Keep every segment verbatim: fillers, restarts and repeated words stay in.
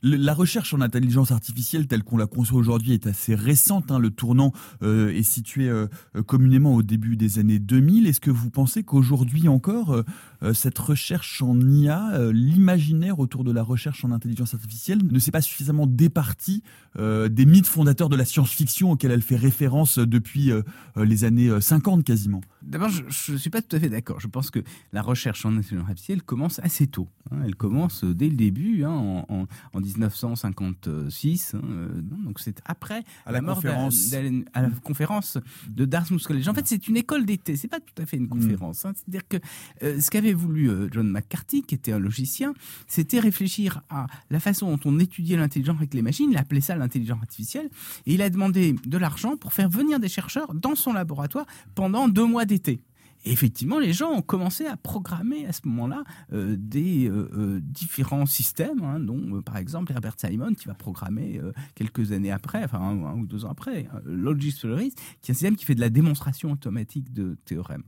Le- La recherche en intelligence artificielle telle qu'on la conçoit aujourd'hui est assez récente, hein. Le tournant euh, est situé euh, euh, communément au début des années deux mille. Est-ce que vous pensez qu'aujourd'hui encore, euh, euh, cette recherche en I A, euh, l'imaginaire autour de la recherche en intelligence artificielle ne s'est pas suffisamment départi euh, des mythes fondateurs de la science-fiction auxquels elle fait référence depuis euh, euh, les années euh, cinquante quasiment? D'abord, je ne suis pas tout à fait d'accord. Je pense que la recherche en intelligence artificielle commence assez tôt, hein. Elle commence dès le début, hein, en, en, en dix-neuf cent cinquante-six. Hein, euh, donc c'est après À la mort conférence. d'Allen- à la conférence de Dartmouth College. En fait, c'est une école d'été. C'est pas tout à fait une conférence, hein. C'est-à-dire que euh, ce qu'avait voulu euh, John McCarthy, qui était un logicien, c'était réfléchir à la façon dont on étudiait l'intelligence avec les machines. Il appelait ça l'intelligence artificielle. Et il a demandé de l'argent pour faire venir des chercheurs dans son laboratoire pendant deux mois d'été. Et effectivement, les gens ont commencé à programmer à ce moment-là euh, des euh, euh, différents systèmes, hein, dont euh, par exemple Herbert Simon qui va programmer euh, quelques années après, enfin un, un ou deux ans après, euh, Logic-Solaris, qui est un système qui fait de la démonstration automatique de théorèmes.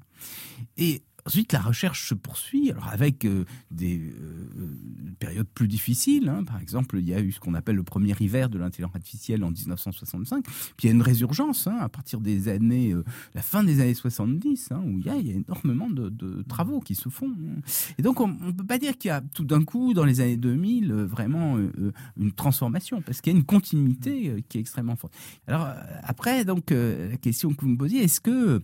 Et ensuite, la recherche se poursuit, alors avec euh, des euh, périodes plus difficiles, hein. Par exemple, il y a eu ce qu'on appelle le premier hiver de l'intelligence artificielle en dix-neuf cent soixante-cinq. Puis il y a une résurgence, hein, à partir des années, euh, la fin des années soixante-dix, hein, où il y, a, il y a énormément de, de travaux qui se font. Et donc, on ne peut pas dire qu'il y a tout d'un coup, dans les années deux mille, euh, vraiment euh, une transformation, parce qu'il y a une continuité euh, qui est extrêmement forte. Alors, euh, après, donc, euh, la question que vous me posiez, est-ce que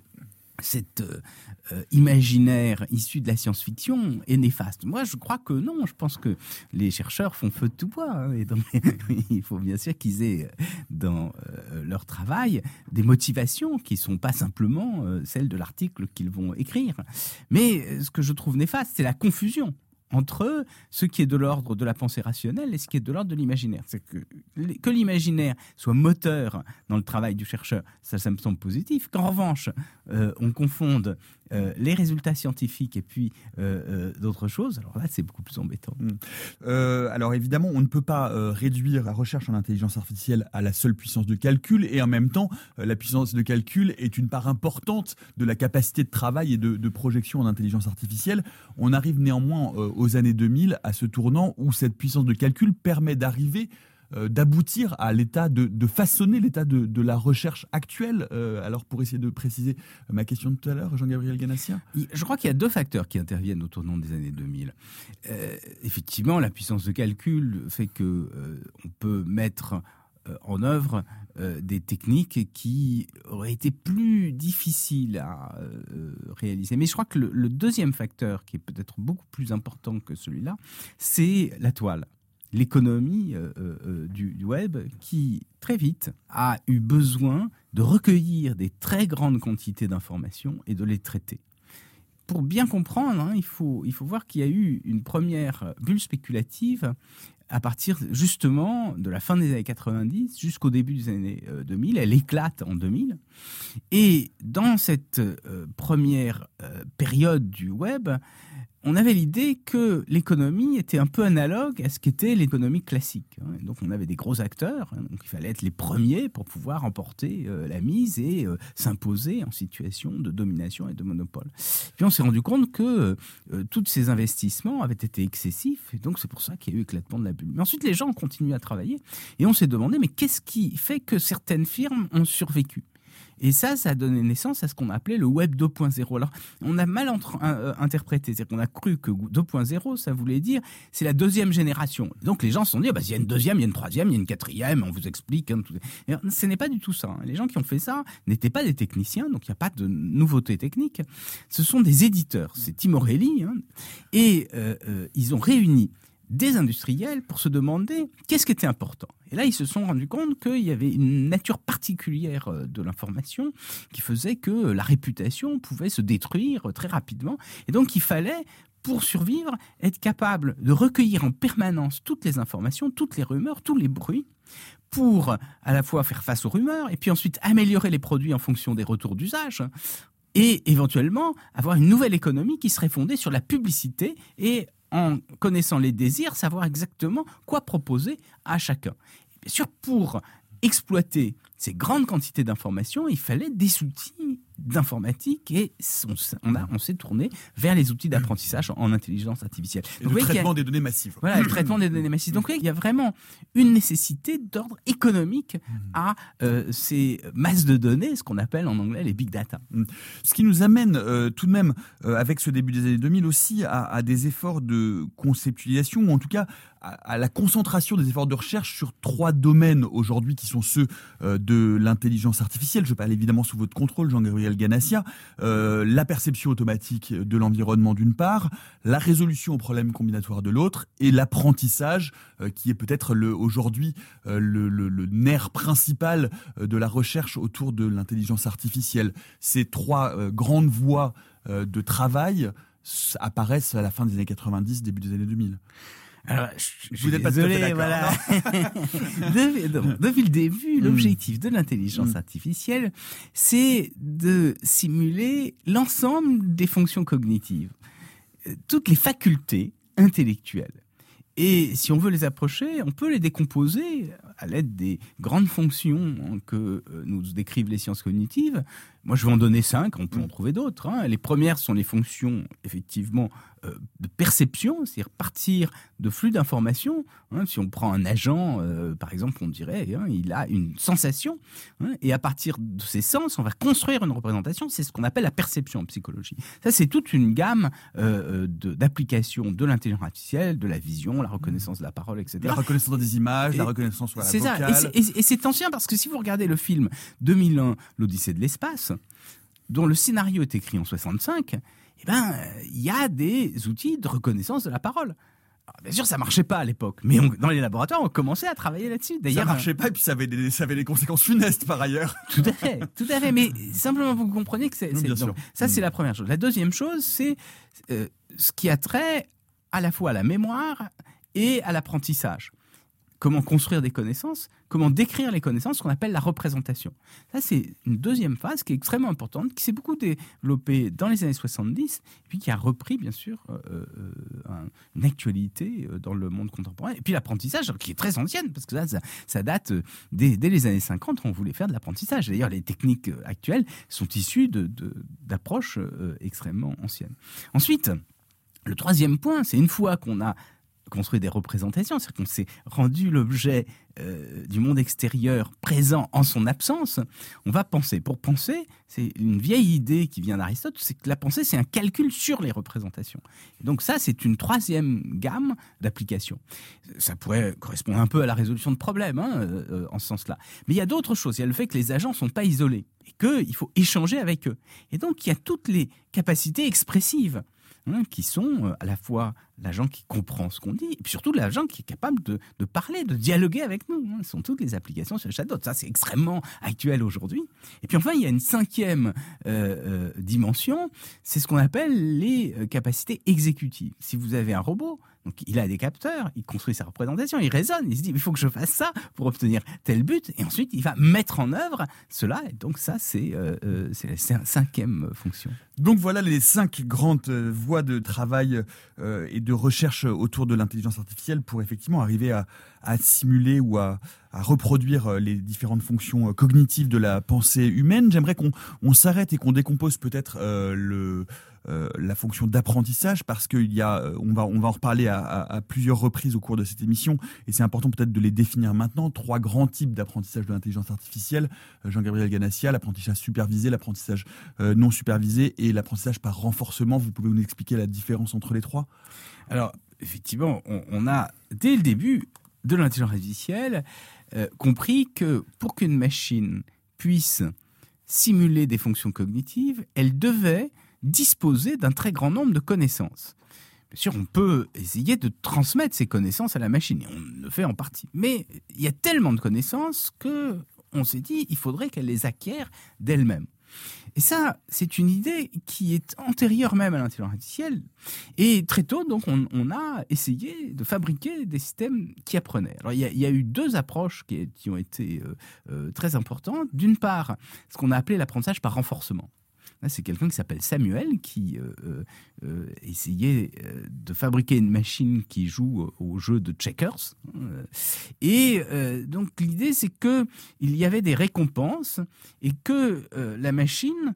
cet euh, euh, imaginaire issu de la science-fiction est néfaste? Moi, je crois que non. Je pense que les chercheurs font feu de tout bois, hein, et donc, il faut bien sûr qu'ils aient dans euh, leur travail des motivations qui ne sont pas simplement euh, celles de l'article qu'ils vont écrire. Mais ce que je trouve néfaste, c'est la confusion entre ce qui est de l'ordre de la pensée rationnelle et ce qui est de l'ordre de l'imaginaire. C'est que, que l'imaginaire soit moteur dans le travail du chercheur, ça, ça me semble positif. Qu'en revanche, euh, on confonde euh, les résultats scientifiques et puis euh, euh, d'autres choses, alors là, c'est beaucoup plus embêtant. Mmh. Euh, alors évidemment, on ne peut pas euh, réduire la recherche en intelligence artificielle à la seule puissance de calcul, et en même temps, euh, la puissance de calcul est une part importante de la capacité de travail et de, de projection en intelligence artificielle. On arrive néanmoins euh, aux années deux mille, à ce tournant où cette puissance de calcul permet d'arriver, euh, d'aboutir à l'état de, de façonner l'état de, de la recherche actuelle. Euh, alors pour essayer de préciser ma question de tout à l'heure, Jean-Gabriel Ganassia. Je crois qu'il y a deux facteurs qui interviennent au tournant des années deux mille. Euh, effectivement, la puissance de calcul fait que euh, on peut mettre euh, en œuvre euh, des techniques qui auraient été plus difficiles à euh, réaliser. Mais je crois que le, le deuxième facteur, qui est peut-être beaucoup plus important que celui-là, c'est la toile. L'économie euh, euh, du, du web qui, très vite, a eu besoin de recueillir des très grandes quantités d'informations et de les traiter. Pour bien comprendre, hein, il faut, il faut voir qu'il y a eu une première bulle spéculative à partir justement de la fin des années quatre-vingt-dix jusqu'au début des années deux mille. Elle éclate en deux mille. Et dans cette euh, première euh, période du web, on avait l'idée que l'économie était un peu analogue à ce qu'était l'économie classique. Donc on avait des gros acteurs, donc il fallait être les premiers pour pouvoir emporter euh, la mise et euh, s'imposer en situation de domination et de monopole. Puis on s'est rendu compte que euh, tous ces investissements avaient été excessifs, et donc c'est pour ça qu'il y a eu éclatement de la bulle. Mais ensuite les gens ont continué à travailler, et on s'est demandé, mais qu'est-ce qui fait que certaines firmes ont survécu ? Et ça, ça a donné naissance à ce qu'on appelait le web deux point zéro. Alors, on a mal entre, euh, interprété, c'est-à-dire qu'on a cru que deux point zéro, ça voulait dire, c'est la deuxième génération. Donc, les gens se sont dit, ah bah, il y a une deuxième, il y a une troisième, il y a une quatrième, on vous explique. Hein, tout. Et ce n'est pas du tout ça. Hein. Les gens qui ont fait ça n'étaient pas des techniciens, donc il n'y a pas de nouveauté technique. Ce sont des éditeurs. C'est Tim O'Reilly. Hein, et euh, euh, ils ont réuni des industriels pour se demander qu'est-ce qui était important. Et là, ils se sont rendus compte qu'il y avait une nature particulière de l'information qui faisait que la réputation pouvait se détruire très rapidement. Et donc, il fallait, pour survivre, être capable de recueillir en permanence toutes les informations, toutes les rumeurs, tous les bruits, pour à la fois faire face aux rumeurs et puis ensuite améliorer les produits en fonction des retours d'usage, et éventuellement avoir une nouvelle économie qui serait fondée sur la publicité et en connaissant les désirs, savoir exactement quoi proposer à chacun. Bien sûr, pour exploiter ces grandes quantités d'informations, il fallait des outils d'informatique et on, on, a, on s'est tourné vers les outils d'apprentissage en, en intelligence artificielle. Et donc, le traitement a, des données massives. Voilà, le traitement des données massives. Donc il y a vraiment une nécessité d'ordre économique à euh, ces masses de données, ce qu'on appelle en anglais les big data. Ce qui nous amène euh, tout de même, euh, avec ce début des années deux mille aussi, à, à des efforts de conceptualisation, ou en tout cas à, à la concentration des efforts de recherche sur trois domaines aujourd'hui qui sont ceux euh, de l'intelligence artificielle. Je parle évidemment sous votre contrôle, Jean-Gabriel Ganassia. Euh, la perception automatique de l'environnement d'une part, la résolution aux problèmes combinatoires de l'autre, et l'apprentissage euh, qui est peut-être le, aujourd'hui euh, le, le, le nerf principal euh, de la recherche autour de l'intelligence artificielle. Ces trois euh, grandes voies euh, de travail apparaissent à la fin des années quatre-vingt-dix, début des années deux mille. Alors, je, je Vous n'êtes pas tout à fait d'accord, voilà. depuis, donc, depuis le début, l'objectif mmh. de l'intelligence mmh. artificielle, c'est de simuler l'ensemble des fonctions cognitives, toutes les facultés intellectuelles. Et si on veut les approcher, on peut les décomposer à l'aide des grandes fonctions que nous décrivent les sciences cognitives. Moi, je vais en donner cinq, on peut en trouver d'autres. Hein. Les premières sont les fonctions, effectivement, euh, de perception, c'est-à-dire partir de flux d'informations. Hein. Si on prend un agent, euh, par exemple, on dirait, hein, il a une sensation. Hein, et à partir de ces sens, on va construire une représentation. C'est ce qu'on appelle la perception en psychologie. Ça, c'est toute une gamme euh, de, d'applications de l'intelligence artificielle, de la vision, la reconnaissance de la parole, et cetera. La reconnaissance des images, et, la reconnaissance voilà, c'est vocale. Ça. Et, c'est, et, et c'est ancien parce que si vous regardez le film deux mille un, l'Odyssée de l'espace, dont le scénario est écrit en soixante-cinq, eh ben, il y a des outils de reconnaissance de la parole. Alors, bien sûr, ça marchait pas à l'époque, mais on, dans les laboratoires, on commençait à travailler là-dessus. D'ailleurs, ça marchait pas, et puis ça avait des, ça avait des conséquences funestes par ailleurs. Tout à fait, tout à fait. Mais simplement, vous comprenez que c'est, c'est donc, ça, c'est la première chose. La deuxième chose, c'est euh, ce qui a trait à la fois à la mémoire et à l'apprentissage. Comment construire des connaissances, comment décrire les connaissances, ce qu'on appelle la représentation. Ça, c'est une deuxième phase qui est extrêmement importante, qui s'est beaucoup développée dans les années soixante-dix, et puis qui a repris, bien sûr, euh, euh, une actualité dans le monde contemporain. Et puis l'apprentissage, qui est très ancienne, parce que ça, ça, ça date dès, dès les années cinquante, on voulait faire de l'apprentissage. D'ailleurs, les techniques actuelles sont issues de, de, d'approches euh, extrêmement anciennes. Ensuite, le troisième point, c'est une fois qu'on a construit des représentations, c'est-à-dire qu'on s'est rendu l'objet euh, du monde extérieur présent en son absence, on va penser. Pour penser, c'est une vieille idée qui vient d'Aristote, c'est que la pensée, c'est un calcul sur les représentations. Et donc ça, c'est une troisième gamme d'applications. Ça pourrait correspondre un peu à la résolution de problèmes, hein, euh, en ce sens-là. Mais il y a d'autres choses. Il y a le fait que les agents ne sont pas isolés et qu'il faut échanger avec eux. Et donc, il y a toutes les capacités expressives, hein, qui sont euh, à la fois l'agent qui comprend ce qu'on dit, et puis surtout l'agent qui est capable de, de parler, de dialoguer avec nous. Hein. Ce sont toutes les applications sur le chatbot. Ça, c'est extrêmement actuel aujourd'hui. Et puis enfin, il y a une cinquième euh, euh, dimension, c'est ce qu'on appelle les euh, capacités exécutives. Si vous avez un robot, donc il a des capteurs, il construit sa représentation, il raisonne, il se dit il faut que je fasse ça pour obtenir tel but, et ensuite il va mettre en œuvre cela. Et donc ça, c'est, euh, euh, c'est la cinquième fonction. Donc voilà les cinq grandes voies de travail euh, et de recherche autour de l'intelligence artificielle pour effectivement arriver à, à simuler ou à, à reproduire les différentes fonctions cognitives de la pensée humaine. J'aimerais qu'on on s'arrête et qu'on décompose peut-être euh, le... Euh, la fonction d'apprentissage, parce qu'il y a, on va, on va en reparler à, à, à plusieurs reprises au cours de cette émission, et c'est important peut-être de les définir maintenant. Trois grands types d'apprentissage de l'intelligence artificielle. Euh, Jean-Gabriel Ganassia, l'apprentissage supervisé, l'apprentissage euh, non supervisé et l'apprentissage par renforcement. Vous pouvez nous expliquer la différence entre les trois ? Alors, effectivement, on, on a, dès le début de l'intelligence artificielle, euh, compris que pour qu'une machine puisse simuler des fonctions cognitives, elle devait disposer d'un très grand nombre de connaissances. Bien sûr, on peut essayer de transmettre ces connaissances à la machine, et on le fait en partie. Mais il y a tellement de connaissances qu'on s'est dit qu'il faudrait qu'elle les acquiert d'elle-même. Et ça, c'est une idée qui est antérieure même à l'intelligence artificielle. Et très tôt, donc, on, on a essayé de fabriquer des systèmes qui apprenaient. Alors, il y a, il y a eu deux approches qui, qui ont été euh, euh, très importantes. D'une part, ce qu'on a appelé l'apprentissage par renforcement. Là, c'est quelqu'un qui s'appelle Samuel qui euh, euh, essayait euh, de fabriquer une machine qui joue au jeu de checkers. Et euh, donc l'idée, c'est qu'il y avait des récompenses et que euh, la machine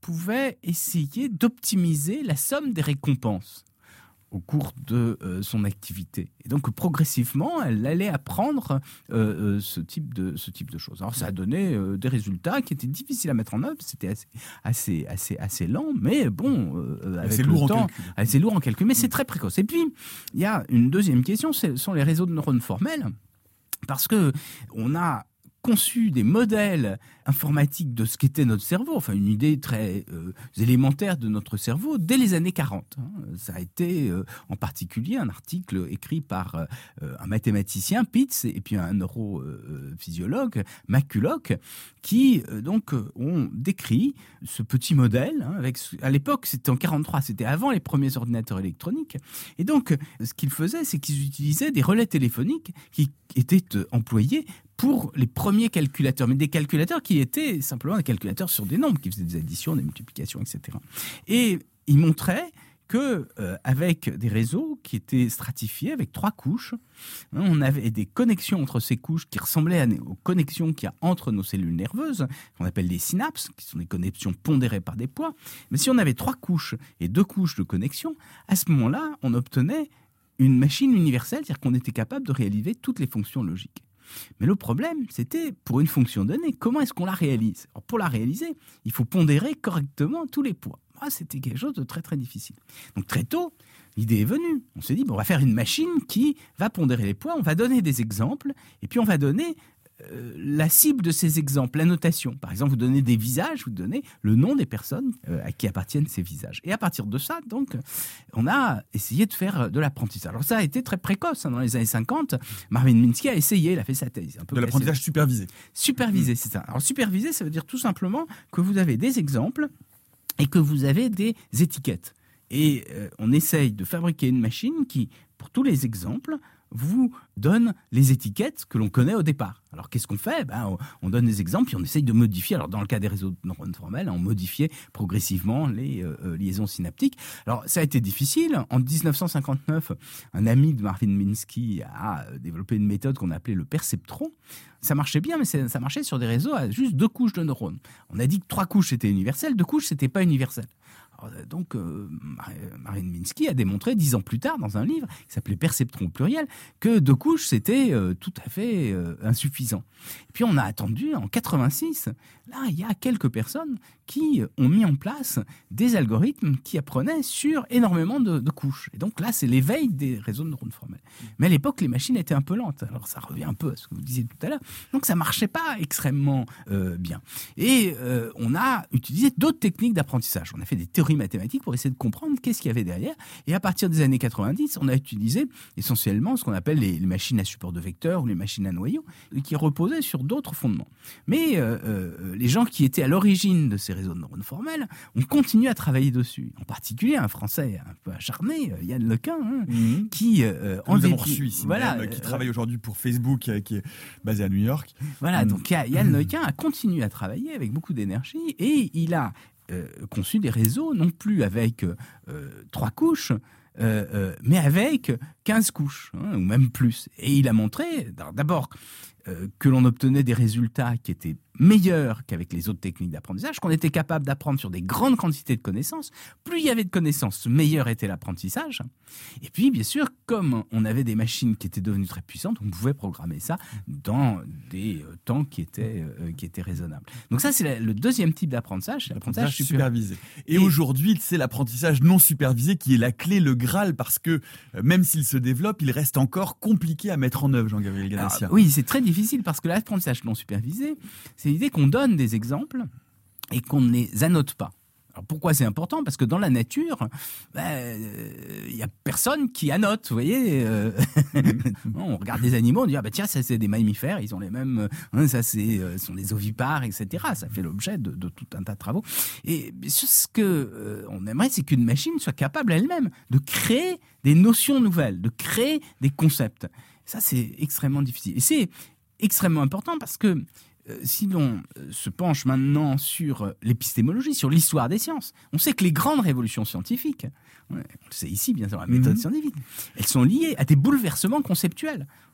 pouvait essayer d'optimiser la somme des récompenses au cours de euh, son activité. Et donc, progressivement, elle allait apprendre euh, euh, ce, type de, ce type de choses. Alors, ça a donné euh, des résultats qui étaient difficiles à mettre en œuvre. C'était assez, assez, assez, assez lent, mais bon, euh, avec assez le lourd temps, en calcul. assez lourd en calcul. Mais c'est très précoce. Et puis, il y a une deuxième question, ce sont les réseaux de neurones formels. Parce qu'on a conçu des modèles informatiques de ce qu'était notre cerveau, enfin une idée très euh, élémentaire de notre cerveau dès les années quarante. Hein. Ça a été euh, en particulier un article écrit par euh, un mathématicien, Pitts, et puis un neurophysiologue, McCulloch, qui euh, donc ont décrit ce petit modèle. Hein, avec, à l'époque, c'était en quarante-trois, c'était avant les premiers ordinateurs électroniques. Et donc, ce qu'ils faisaient, c'est qu'ils utilisaient des relais téléphoniques qui étaient euh, employés pour les premiers calculateurs, mais des calculateurs qui étaient simplement des calculateurs sur des nombres, qui faisaient des additions, des multiplications, et cetera. Et ils montraient que euh, avec des réseaux qui étaient stratifiés avec trois couches, hein, on avait des connexions entre ces couches qui ressemblaient à, aux connexions qu'il y a entre nos cellules nerveuses, qu'on appelle des synapses, qui sont des connexions pondérées par des poids. Mais si on avait trois couches et deux couches de connexion, à ce moment-là, on obtenait une machine universelle, c'est-à-dire qu'on était capable de réaliser toutes les fonctions logiques. Mais le problème, c'était pour une fonction donnée, comment est-ce qu'on la réalise ? Alors, pour la réaliser, il faut pondérer correctement tous les poids. Ah, c'était quelque chose de très très difficile. Donc très tôt, l'idée est venue. On s'est dit, bon, on va faire une machine qui va pondérer les poids, on va donner des exemples, et puis on va donner euh, la cible de ces exemples, la notation. Par exemple, vous donnez des visages, vous donnez le nom des personnes euh, à qui appartiennent ces visages. Et à partir de ça, donc, on a essayé de faire de l'apprentissage. Alors ça a été très précoce. Hein, dans les années cinquante, Marvin Minsky a essayé, il a fait sa thèse. Un peu de l'apprentissage supervisé. Supervisé, mmh. c'est ça. Alors supervisé, ça veut dire tout simplement que vous avez des exemples et que vous avez des étiquettes. Et euh, on essaye de fabriquer une machine qui, pour tous les exemples, vous donne les étiquettes que l'on connaît au départ. Alors, qu'est-ce qu'on fait ? Ben, on donne des exemples et on essaye de modifier. Alors, dans le cas des réseaux de neurones formels, on modifiait progressivement les euh, liaisons synaptiques. Alors, ça a été difficile. En dix-neuf cent cinquante-neuf, un ami de Marvin Minsky a développé une méthode qu'on appelait le perceptron. Ça marchait bien, mais ça marchait sur des réseaux à juste deux couches de neurones. On a dit que trois couches, c'était universel, deux couches, c'était pas universel. Alors, donc, euh, Marvin Minsky a démontré dix ans plus tard, dans un livre qui s'appelait Perceptron au pluriel, que deux couches, c'était euh, tout à fait euh, insuffisant. Et puis, on a attendu, en quatre-vingt-six, là, il y a quelques personnes qui ont mis en place des algorithmes qui apprenaient sur énormément de, de couches. Et donc là, c'est l'éveil des réseaux de neurones formels. Mais à l'époque, les machines étaient un peu lentes. Alors, ça revient un peu à ce que vous disiez tout à l'heure. Donc, ça marchait pas extrêmement euh, bien. Et euh, on a utilisé d'autres techniques d'apprentissage. On a fait des théories mathématiques pour essayer de comprendre qu'est-ce qu'il y avait derrière. Et à partir des années quatre-vingt-dix, on a utilisé essentiellement ce qu'on appelle les, les machines à support de vecteurs ou les machines à noyaux, qui reposaient sur d'autres fondements. Mais euh, euh, les gens qui étaient à l'origine de ces réseaux de neurones formels ont continué à travailler dessus. En particulier un Français un peu acharné, Yann Lequin, hein, mmh. qui euh, en nous avons reçu ici, voilà, même, qui euh, travaille aujourd'hui pour Facebook, euh, qui est basé à New York. Voilà, mmh. donc Yann mmh. Lequin a continué à travailler avec beaucoup d'énergie et il a Euh, conçu des réseaux, non plus avec euh, trois couches, euh, euh, mais avec quinze couches, hein, ou même plus. Et il a montré, d'abord, euh, que l'on obtenait des résultats qui étaient meilleurs qu'avec les autres techniques d'apprentissage, qu'on était capable d'apprendre sur des grandes quantités de connaissances. Plus il y avait de connaissances, meilleur était l'apprentissage. Et puis, bien sûr, comme on avait des machines qui étaient devenues très puissantes, on pouvait programmer ça dans des euh, temps qui étaient, euh, qui étaient raisonnables. Donc ça, c'est la, le deuxième type d'apprentissage, c'est l'apprentissage supervisé. Et, et aujourd'hui, c'est l'apprentissage non supervisé qui est la clé, le Graal, parce que euh, même s'il se développe, il reste encore compliqué à mettre en œuvre, Jean-Gabriel Ganassia. Oui, c'est très difficile parce que l'apprentissage non supervisé, c'est l'idée qu'on donne des exemples et qu'on ne les annote pas. Alors pourquoi c'est important ? Parce que dans la nature, il ben, n'y euh, a personne qui annote, vous voyez. Euh, on regarde les animaux, on dit ah ben tiens, ça c'est des mammifères, ils ont les mêmes, hein, ça c'est euh, sont des ovipares, et cetera. Ça fait l'objet de, de tout un tas de travaux. Et ce que euh, on aimerait, c'est qu'une machine soit capable elle-même de créer des notions nouvelles, de créer des concepts. Ça c'est extrêmement difficile. Et c'est extrêmement important parce que Euh, si l'on euh, se penche maintenant sur euh, l'épistémologie, sur l'histoire des sciences, on sait que les grandes révolutions scientifiques, ouais, on le sait ici bien sûr, la méthode mmh. scientifique, elles sont liées à des bouleversements conceptuels.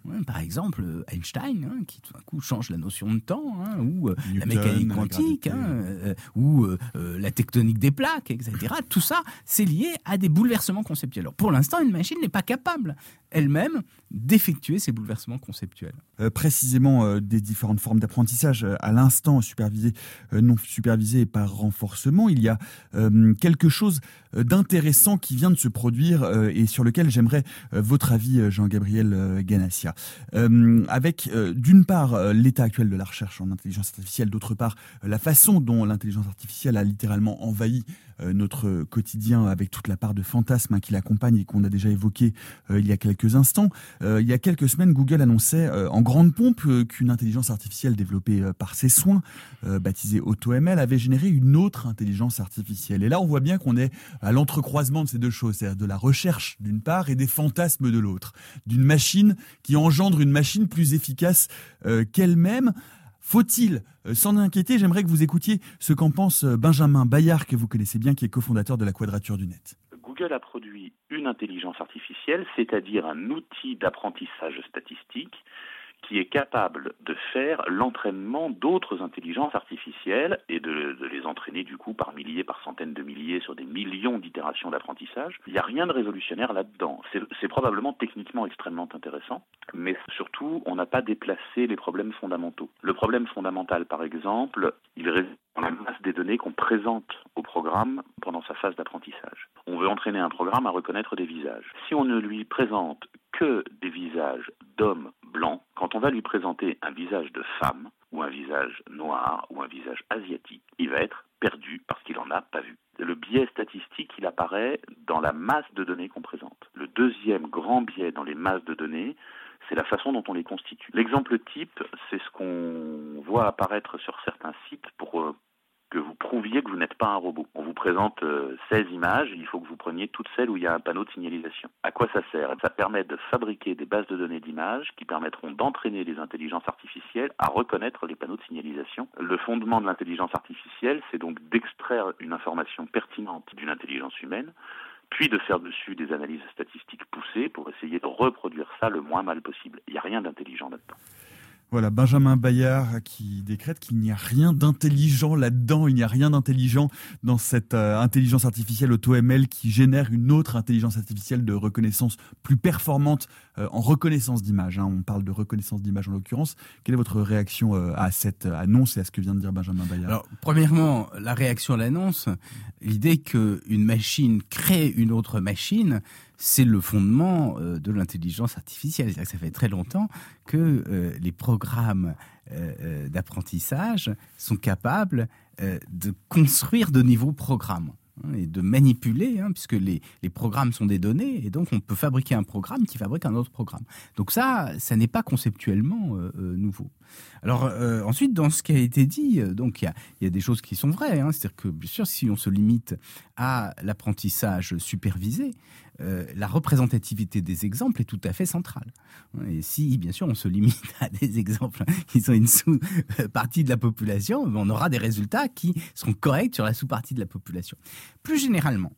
hein, par exemple Einstein, hein, qui tout d'un coup change la notion de temps, hein, ou euh, la Newton, mécanique la quantique, gravité. hein, euh, ou euh, euh, la tectonique des plaques, et cetera. Tout ça, c'est lié à des bouleversements conceptuels. Alors, pour l'instant, une machine n'est pas capable elle-même d'effectuer ces bouleversements conceptuels. Euh, précisément euh, des différentes formes d'apprentissage, euh, à l'instant supervisé, euh, non supervisé et par renforcement, il y a euh, quelque chose euh, d'intéressant qui vient de se produire euh, et sur lequel j'aimerais euh, votre avis, euh, Jean-Gabriel euh, Ganassia. Euh, avec euh, d'une part euh, l'état actuel de la recherche en intelligence artificielle, d'autre part euh, la façon dont l'intelligence artificielle a littéralement envahi euh, notre quotidien avec toute la part de fantasmes hein, qui l'accompagne et qu'on a déjà évoqué euh, il y a quelques instants. Euh, il y a quelques semaines, Google annonçait euh, en grande pompe euh, qu'une intelligence artificielle développée euh, par ses soins, euh, baptisée AutoML, avait généré une autre intelligence artificielle. Et là, on voit bien qu'on est à l'entrecroisement de ces deux choses, c'est-à-dire de la recherche d'une part et des fantasmes de l'autre, d'une machine qui engendre une machine plus efficace euh, qu'elle-même. Faut-il euh, s'en inquiéter? J'aimerais que vous écoutiez ce qu'en pense euh, Benjamin Bayard, que vous connaissez bien, qui est cofondateur de la Quadrature du Net. Google a produit une intelligence artificielle, c'est-à-dire un outil d'apprentissage statistique qui est capable de faire l'entraînement d'autres intelligences artificielles et de, de les entraîner du coup par milliers, par centaines de milliers sur des millions d'itérations d'apprentissage. Il n'y a rien de révolutionnaire là-dedans. C'est, c'est probablement techniquement extrêmement intéressant, mais surtout, on n'a pas déplacé les problèmes fondamentaux. Le problème fondamental, par exemple, il réside dans la masse des données qu'on présente au programme pendant sa phase d'apprentissage. On veut entraîner un programme à reconnaître des visages. Si on ne lui présente que des visages d'hommes blancs, quand on va lui présenter un visage de femme, ou un visage noir, ou un visage asiatique, il va être perdu parce qu'il n'en a pas vu. Le biais statistique, il apparaît dans la masse de données qu'on présente. Le deuxième grand biais dans les masses de données, c'est la façon dont on les constitue. L'exemple type, c'est ce qu'on voit apparaître sur certains sites pour euh, que vous prouviez que vous n'êtes pas un robot. On vous présente euh, seize images, il faut que vous preniez toutes celles où il y a un panneau de signalisation. À quoi ça sert? Ça permet de fabriquer des bases de données d'images qui permettront d'entraîner les intelligences artificielles à reconnaître les panneaux de signalisation. Le fondement de l'intelligence artificielle, c'est donc d'extraire une information pertinente d'une intelligence humaine, puis de faire dessus des analyses statistiques poussées pour essayer de reproduire ça le moins mal possible. Il n'y a rien d'intelligent là-dedans. Voilà, Benjamin Bayard qui décrète qu'il n'y a rien d'intelligent là-dedans, il n'y a rien d'intelligent dans cette euh, intelligence artificielle AutoML qui génère une autre intelligence artificielle de reconnaissance plus performante euh, en reconnaissance d'image. Hein. On parle de reconnaissance d'image en l'occurrence. Quelle est votre réaction euh, à cette annonce et à ce que vient de dire Benjamin Bayard? Alors, premièrement, la réaction à l'annonce, l'idée qu'une machine crée une autre machine, c'est le fondement euh, de l'intelligence artificielle. C'est-à-dire que ça fait très longtemps que euh, les programmes euh, d'apprentissage sont capables euh, de construire de nouveaux programmes hein, et de manipuler, hein, puisque les, les programmes sont des données, et donc on peut fabriquer un programme qui fabrique un autre programme. Donc ça, ça n'est pas conceptuellement euh, euh, nouveau. Alors euh, ensuite, dans ce qui a été dit, euh, donc il y a, y a des choses qui sont vraies. Hein, c'est-à-dire que bien sûr, si on se limite à l'apprentissage supervisé, euh, la représentativité des exemples est tout à fait centrale. Et si, bien sûr, on se limite à des exemples qui sont une sous-partie de la population, on aura des résultats qui seront corrects sur la sous-partie de la population. Plus généralement,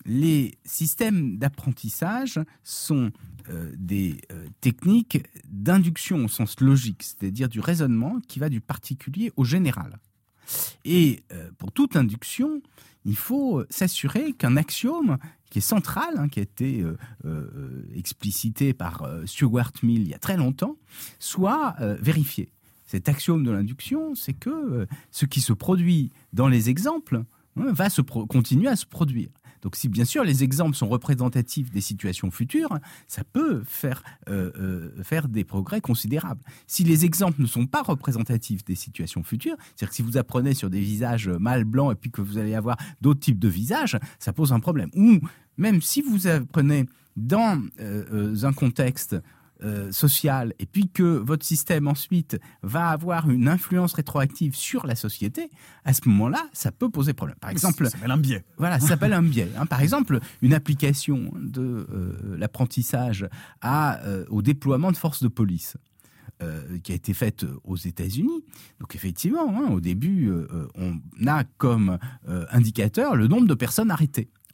les systèmes d'apprentissage sont euh, des euh, techniques d'induction au sens logique, c'est-à-dire du raisonnement qui va du particulier au général. Et euh, pour toute induction, il faut s'assurer qu'un axiome qui est central, hein, qui a été euh, euh, explicité par euh, Stuart Mill il y a très longtemps, soit euh, vérifié. Cet axiome de l'induction, c'est que euh, ce qui se produit dans les exemples hein, va se pro- continuer à se produire. Donc si bien sûr les exemples sont représentatifs des situations futures, ça peut faire, euh, euh, faire des progrès considérables. Si les exemples ne sont pas représentatifs des situations futures, c'est-à-dire que si vous apprenez sur des visages mâles blancs et puis que vous allez avoir d'autres types de visages, ça pose un problème. Ou même si vous apprenez dans euh, un contexte Euh, social, et puis que votre système ensuite va avoir une influence rétroactive sur la société, à ce moment-là, ça peut poser problème. Par exemple, ça s'appelle un biais. Voilà, ça s'appelle un biais. Hein. Par exemple, une application de euh, l'apprentissage à, euh, au déploiement de forces de police. Euh, qui a été faite aux États-Unis. Donc effectivement, hein, au début, euh, on a comme euh, indicateur le nombre de personnes arrêtées.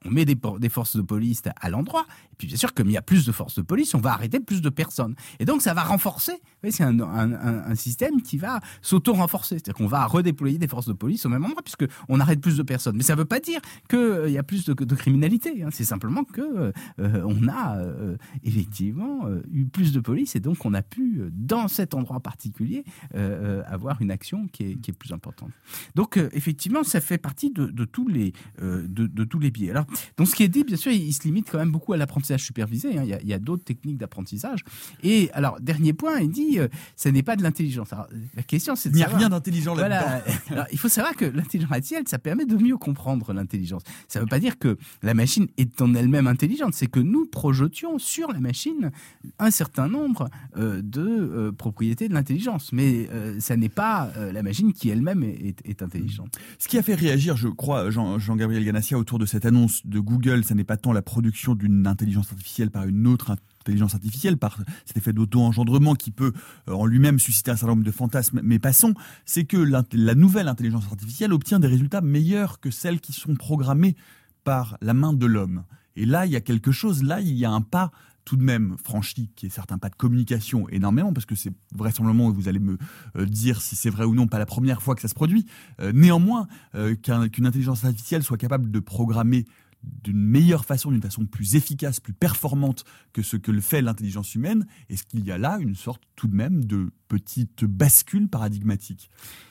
on met des, des forces de police à l'endroit, et puis bien sûr, comme il y a plus de forces de police, on va arrêter plus de personnes. Et donc, ça va renforcer. Vous voyez, c'est un, un, un, un système qui va s'auto-renforcer. C'est-à-dire qu'on va redéployer des forces de police au même endroit, puisqu'on arrête plus de personnes. Mais ça ne veut pas dire qu'il euh, y a plus de, de criminalité. Hein. C'est simplement qu'on euh, a euh, effectivement euh, eu plus de police, et donc on a pu, dans cet endroit particulier, euh, avoir une action qui est, qui est plus importante. Donc, euh, effectivement, ça fait partie de, de, tous les, euh, de, de tous les biais. Alors, donc, ce qui est dit, bien sûr, il, il se limite quand même beaucoup à l'apprentissage supervisé. Hein. Il y a, il y a d'autres techniques d'apprentissage. Et alors, dernier point, il dit, euh, ça n'est pas de l'intelligence. Alors, la question, c'est de Il n'y a savoir, rien d'intelligent là-dedans. Voilà. Alors, il faut savoir que l'intelligence artificielle, ça permet de mieux comprendre l'intelligence. Ça ne veut pas dire que la machine est en elle-même intelligente. C'est que nous projetions sur la machine un certain nombre euh, de euh, propriétés de l'intelligence. Mais euh, ça n'est pas euh, la machine qui elle-même est, est, est intelligente. Ce qui a fait réagir, je crois, Jean, Jean-Gabriel Ganassia, autour de cette annonce de Google, ça n'est pas tant la production d'une intelligence artificielle par une autre intelligence artificielle, par cet effet d'auto-engendrement qui peut euh, en lui-même susciter un certain nombre de fantasmes, mais passons, c'est que la nouvelle intelligence artificielle obtient des résultats meilleurs que celles qui sont programmées par la main de l'homme. Et là, il y a quelque chose, là, il y a un pas tout de même franchi, qui est certes un pas de communication énormément, parce que c'est vraisemblablement, vous allez me euh, dire si c'est vrai ou non, pas la première fois que ça se produit. Euh, néanmoins, euh, qu'un, qu'une intelligence artificielle soit capable de programmer d'une meilleure façon, d'une façon plus efficace, plus performante que ce que le fait l'intelligence humaine, est-ce qu'il y a là une sorte tout de même de petite bascule paradigmatique ?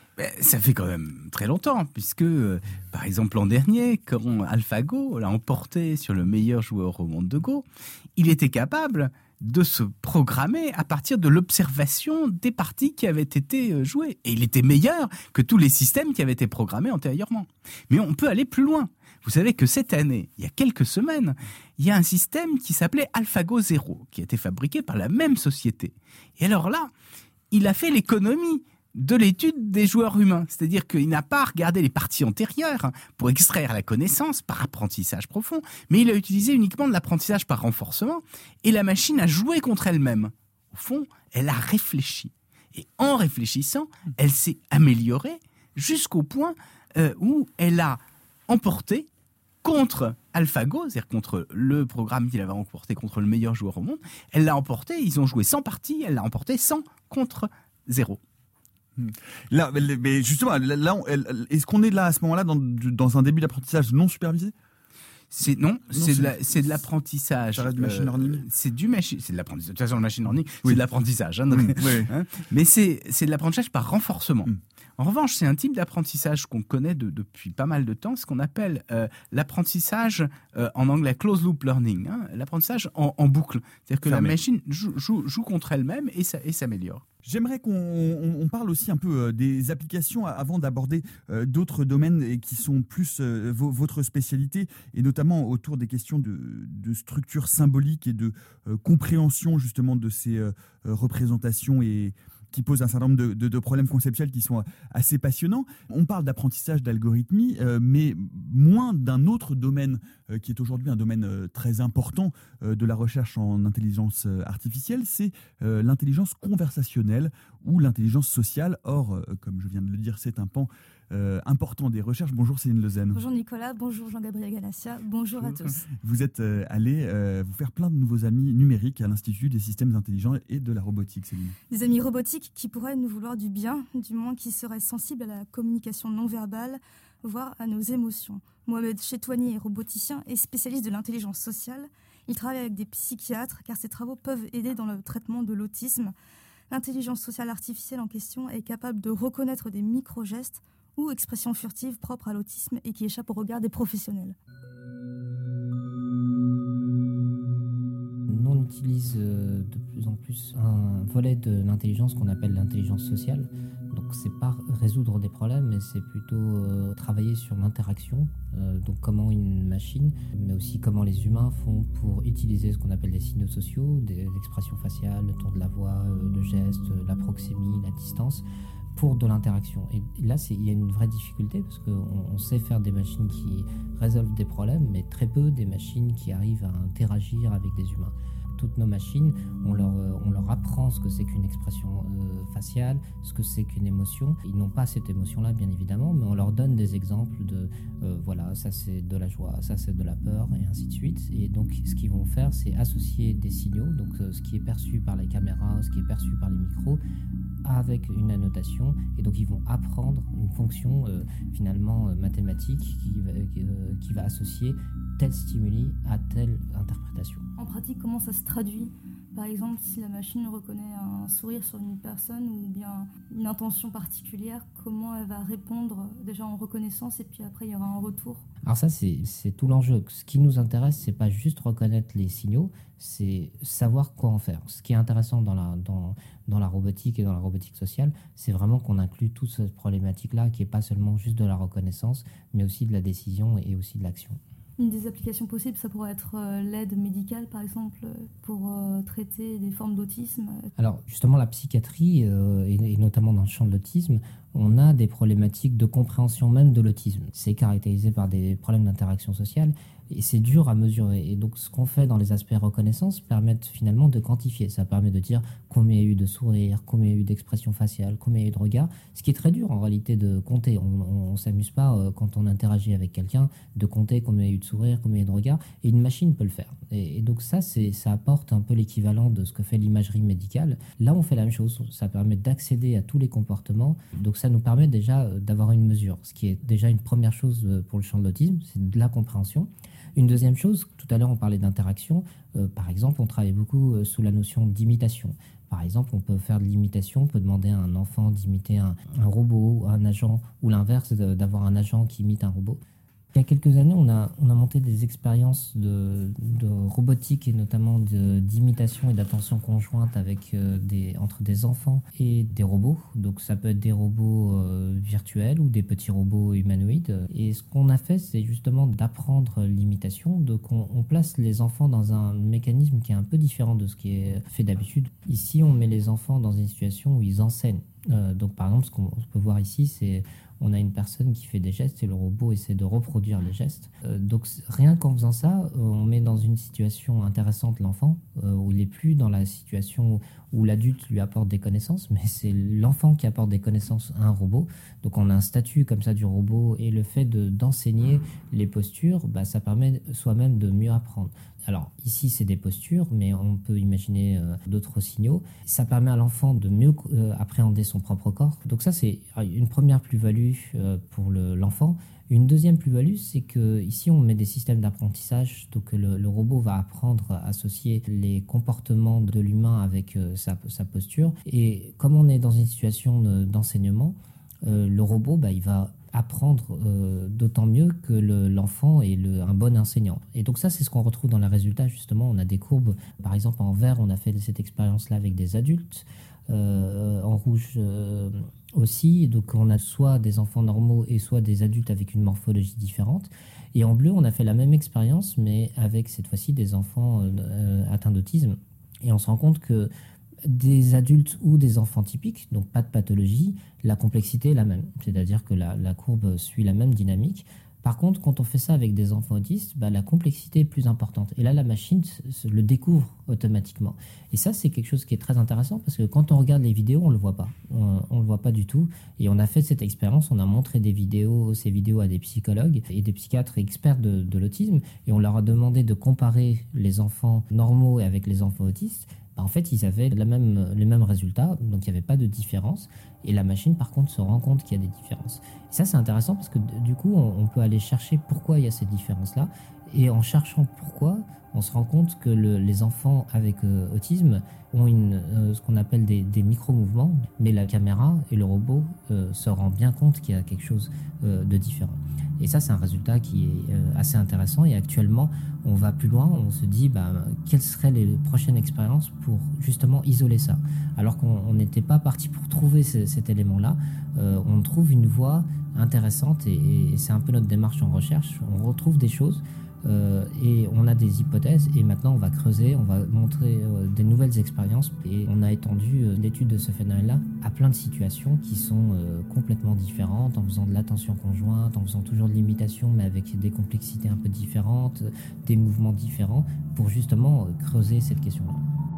Ça fait quand même très longtemps, puisque, euh, par exemple, l'an dernier, quand AlphaGo l'a emporté sur le meilleur joueur au monde de Go, il était capable de se programmer à partir de l'observation des parties qui avaient été jouées. Et il était meilleur que tous les systèmes qui avaient été programmés antérieurement. Mais on peut aller plus loin. Vous savez que cette année, il y a quelques semaines, il y a un système qui s'appelait AlphaGo Zero, qui a été fabriqué par la même société. Et alors là, il a fait l'économie de l'étude des joueurs humains. C'est-à-dire qu'il n'a pas regardé les parties antérieures pour extraire la connaissance par apprentissage profond, mais il a utilisé uniquement de l'apprentissage par renforcement, et la machine a joué contre elle-même. Au fond, elle a réfléchi. Et en réfléchissant, elle s'est améliorée jusqu'au point euh, où elle a emporté contre AlphaGo, c'est-à-dire contre le programme qu'il avait emporté contre le meilleur joueur au monde. Elle l'a emporté, ils ont joué cent parties, elle l'a emporté cent contre zéro. Là, mais justement, là, on, est-ce qu'on est là à ce moment-là dans, dans un début d'apprentissage non supervisé ? C'est non, non c'est, de la, c'est de l'apprentissage. Ça reste du machine learning. Euh, c'est du machine, c'est de l'apprentissage. De toute façon, le machine learning, oui. c'est de l'apprentissage. Hein, donc, mmh, oui. hein, mais c'est c'est de l'apprentissage par renforcement. Mmh. En revanche, c'est un type d'apprentissage qu'on connaît de, depuis pas mal de temps, ce qu'on appelle euh, l'apprentissage euh, en anglais closed loop learning, hein, l'apprentissage en, en boucle. C'est-à-dire que Fermé. La machine joue, joue, joue contre elle-même et, ça, et s'améliore. J'aimerais qu'on on, on parle aussi un peu euh, des applications avant d'aborder euh, d'autres domaines qui sont plus euh, vo- votre spécialité, et notamment autour des questions de, de structure symbolique et de euh, compréhension justement de ces euh, représentations et qui posent un certain nombre de, de, de problèmes conceptuels qui sont assez passionnants. On parle d'apprentissage d'algorithmie, euh, mais moins d'un autre domaine euh, qui est aujourd'hui un domaine euh, très important euh, de la recherche en intelligence euh, artificielle, c'est euh, l'intelligence conversationnelle ou l'intelligence sociale. Or, euh, comme je viens de le dire, c'est un pan Euh, important des recherches. Bonjour Céline Lezen. Bonjour Nicolas, bonjour Jean-Gabriel Ganassia, bonjour à tous. Vous êtes euh, allé euh, vous faire plein de nouveaux amis numériques à l'Institut des systèmes intelligents et de la robotique, Céline. Des amis robotiques qui pourraient nous vouloir du bien, du moins qui seraient sensibles à la communication non verbale, voire à nos émotions. Mohamed Chetouani est roboticien et spécialiste de l'intelligence sociale. Il travaille avec des psychiatres car ses travaux peuvent aider dans le traitement de l'autisme. L'intelligence sociale artificielle en question est capable de reconnaître des micro-gestes ou expressions furtives propres à l'autisme et qui échappent au regard des professionnels. On utilise de plus en plus un volet de l'intelligence qu'on appelle l'intelligence sociale. Donc c'est pas résoudre des problèmes, mais c'est plutôt euh, travailler sur l'interaction. Euh, donc comment une machine, mais aussi comment les humains font pour utiliser ce qu'on appelle des signaux sociaux, des expressions faciales, le ton de la voix, euh, le geste, la proxémie, la distance, pour de l'interaction. Et là, c'est, il y a une vraie difficulté parce qu'on on sait faire des machines qui résolvent des problèmes, mais très peu des machines qui arrivent à interagir avec des humains. toutes nos machines, on leur, on leur apprend ce que c'est qu'une expression euh, faciale, ce que c'est qu'une émotion. Ils n'ont pas cette émotion-là, bien évidemment, mais on leur donne des exemples de, euh, voilà, ça c'est de la joie, ça c'est de la peur, et ainsi de suite. Et donc, ce qu'ils vont faire, c'est associer des signaux, donc euh, ce qui est perçu par les caméras, ce qui est perçu par les micros, avec une annotation. Et donc, ils vont apprendre une fonction, euh, finalement, euh, mathématique qui va, euh, qui va associer tel stimuli à telle interprétation. En pratique, comment ça se traduit ? Par exemple, si la machine reconnaît un sourire sur une personne ou bien une intention particulière, comment elle va répondre déjà en reconnaissance et puis après il y aura un retour ? Alors ça, c'est, c'est tout l'enjeu. Ce qui nous intéresse, c'est pas juste reconnaître les signaux, c'est savoir quoi en faire. Ce qui est intéressant dans la, dans, dans la robotique et dans la robotique sociale, c'est vraiment qu'on inclut toute cette problématique-là, qui n'est pas seulement juste de la reconnaissance, mais aussi de la décision et aussi de l'action. Une des applications possibles, ça pourrait être euh, l'aide médicale, par exemple, pour euh, traiter des formes d'autisme. Alors, justement, la psychiatrie, euh, et, et notamment dans le champ de l'autisme, on a des problématiques de compréhension même de l'autisme. C'est caractérisé par des problèmes d'interaction sociale et c'est dur à mesurer. Et donc, ce qu'on fait dans les aspects reconnaissance permet finalement de quantifier. Ça permet de dire combien il y a eu de sourires, combien il y a eu d'expressions faciales, combien il y a eu de regards. Ce qui est très dur en réalité de compter. On ne s'amuse pas euh, quand on interagit avec quelqu'un de compter combien il y a eu de sourires, combien il y a eu de regards. Et une machine peut le faire. Et, et donc ça, c'est, ça apporte un peu l'équivalent de ce que fait l'imagerie médicale. Là, on fait la même chose. Ça permet d'accéder à tous les comportements. Donc ça nous permet déjà d'avoir une mesure. Ce qui est déjà une première chose pour le champ de l'autisme, c'est de la compréhension. Une deuxième chose, tout à l'heure on parlait d'interaction, euh, par exemple on travaille beaucoup euh, sous la notion d'imitation. Par exemple, on peut faire de l'imitation, on peut demander à un enfant d'imiter un, un robot, un agent, ou l'inverse, de, d'avoir un agent qui imite un robot. Il y a quelques années, on a, on a monté des expériences de, de robotique et notamment de, d'imitation et d'attention conjointe avec, euh, des, entre des enfants et des robots. Donc ça peut être des robots euh, virtuels ou des petits robots humanoïdes. Et ce qu'on a fait, c'est justement d'apprendre l'imitation. Donc on, on place les enfants dans un mécanisme qui est un peu différent de ce qui est fait d'habitude. Ici, on met les enfants dans une situation où ils enseignent. Euh, donc par exemple, ce qu'on peut voir ici, c'est on a une personne qui fait des gestes et le robot essaie de reproduire les gestes. Euh, donc rien qu'en faisant ça, euh, on met dans une situation intéressante l'enfant, euh, où il n'est plus dans la situation où l'adulte lui apporte des connaissances, mais c'est l'enfant qui apporte des connaissances à un robot. Donc on a un statut comme ça du robot et le fait de, d'enseigner les postures, bah, ça permet soi-même de mieux apprendre. Alors ici c'est des postures, mais on peut imaginer euh, d'autres signaux. Ça permet à l'enfant de mieux euh, appréhender son propre corps. Donc ça c'est une première plus-value euh, pour le, l'enfant. Une deuxième plus-value, c'est que ici on met des systèmes d'apprentissage, donc le, le robot va apprendre à associer les comportements de l'humain avec euh, sa, sa posture. Et comme on est dans une situation de, d'enseignement, euh, le robot bah, il va apprendre euh, d'autant mieux que le, l'enfant est le, un bon enseignant. Et donc ça, c'est ce qu'on retrouve dans les résultats, justement. On a des courbes, par exemple en vert, on a fait cette expérience-là avec des adultes, euh, en rouge euh, aussi, donc on a soit des enfants normaux et soit des adultes avec une morphologie différente. Et en bleu, on a fait la même expérience, mais avec cette fois-ci des enfants euh, atteints d'autisme. Et on se rend compte que des adultes ou des enfants typiques, donc pas de pathologie, la complexité est la même. C'est-à-dire que la, la courbe suit la même dynamique. Par contre, quand on fait ça avec des enfants autistes, bah, la complexité est plus importante. Et là, la machine le découvre automatiquement. Et ça, c'est quelque chose qui est très intéressant parce que quand on regarde les vidéos, on ne le voit pas. On ne le voit pas du tout. Et on a fait cette expérience, on a montré des vidéos, ces vidéos à des psychologues et des psychiatres experts de, de l'autisme. Et on leur a demandé de comparer les enfants normaux avec les enfants autistes. Bah, en fait, ils avaient la même, les mêmes résultats, donc il n'y avait pas de différence. Et la machine, par contre, se rend compte qu'il y a des différences. Et ça, c'est intéressant parce que du coup, on, on peut aller chercher pourquoi il y a cette différence-là. Et en cherchant pourquoi, on se rend compte que le, les enfants avec euh, autisme ont une, euh, ce qu'on appelle des, des micro-mouvements, mais la caméra et le robot euh, se rendent bien compte qu'il y a quelque chose euh, de différent. Et ça, c'est un résultat qui est euh, assez intéressant. Et actuellement, on va plus loin. On se dit, bah, quelles seraient les prochaines expériences pour justement isoler ça. Alors qu'on n'était pas parti pour trouver ce, cet élément-là, euh, on trouve une voie intéressante et, et c'est un peu notre démarche en recherche. On retrouve des choses Euh, et on a des hypothèses et maintenant on va creuser, on va montrer euh, des nouvelles expériences et on a étendu euh, l'étude de ce phénomène-là à plein de situations qui sont euh, complètement différentes, en faisant de l'attention conjointe, en faisant toujours de l'imitation mais avec des complexités un peu différentes, des mouvements différents pour justement euh, creuser cette question-là.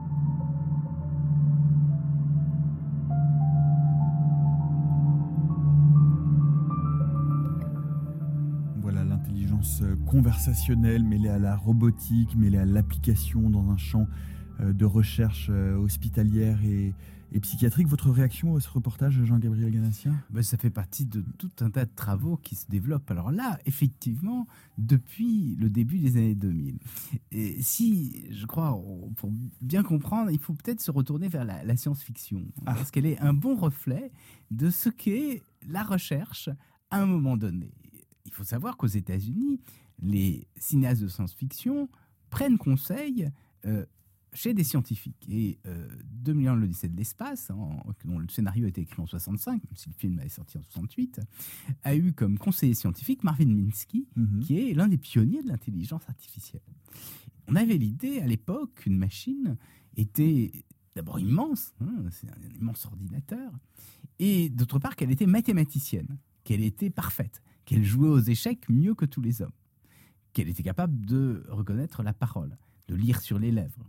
Conversationnelle, mêlée à la robotique, mêlée à l'application dans un champ de recherche hospitalière et, et psychiatrique. Votre réaction à ce reportage, Jean-Gabriel Ganassia ? Ben, ça fait partie de tout un tas de travaux qui se développent. Alors là, effectivement, depuis le début des années deux mille. Et si, je crois, pour bien comprendre, il faut peut-être se retourner vers la, la science-fiction. Ah. Parce qu'elle est un bon reflet de ce qu'est la recherche à un moment donné. Il faut savoir qu'aux États-Unis, les cinéastes de science-fiction prennent conseil euh, chez des scientifiques. Et euh, deux mille un, l'Odyssée de l'espace, hein, dont le scénario a été écrit en soixante-cinq, même si le film est sorti en soixante-huit, a eu comme conseiller scientifique Marvin Minsky, mm-hmm. qui est l'un des pionniers de l'intelligence artificielle. On avait l'idée à l'époque qu'une machine était d'abord immense, hein, c'est un immense ordinateur, et d'autre part qu'elle était mathématicienne, qu'elle était parfaite, qu'elle jouait aux échecs mieux que tous les hommes, qu'elle était capable de reconnaître la parole, de lire sur les lèvres.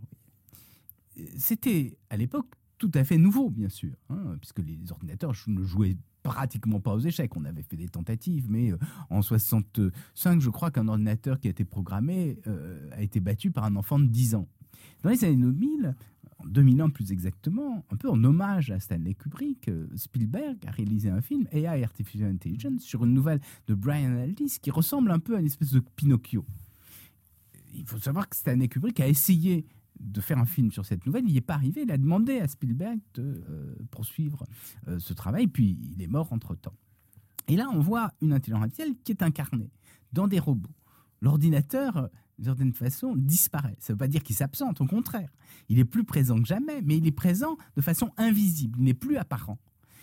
C'était, à l'époque, tout à fait nouveau, bien sûr, hein, puisque les ordinateurs ne jouaient pratiquement pas aux échecs. On avait fait des tentatives, mais euh, en soixante-cinq, je crois qu'un ordinateur qui a été programmé euh, a été battu par un enfant de dix ans. Dans les années deux mille, en deux mille un plus exactement, un peu en hommage à Stanley Kubrick, Spielberg a réalisé un film, A I, Artificial Intelligence, sur une nouvelle de Brian Aldiss qui ressemble un peu à une espèce de Pinocchio. Il faut savoir que Stanley Kubrick a essayé de faire un film sur cette nouvelle, il n'y est pas arrivé, il a demandé à Spielberg de euh, poursuivre euh, ce travail, puis il est mort entre-temps. Et là, on voit une intelligence artificielle qui est incarnée dans des robots. L'ordinateur, d'une certaine façon, disparaît. Ça ne veut pas dire qu'il s'absente, au contraire. Il est plus présent que jamais, mais il est présent de façon invisible, il n'est plus apparent.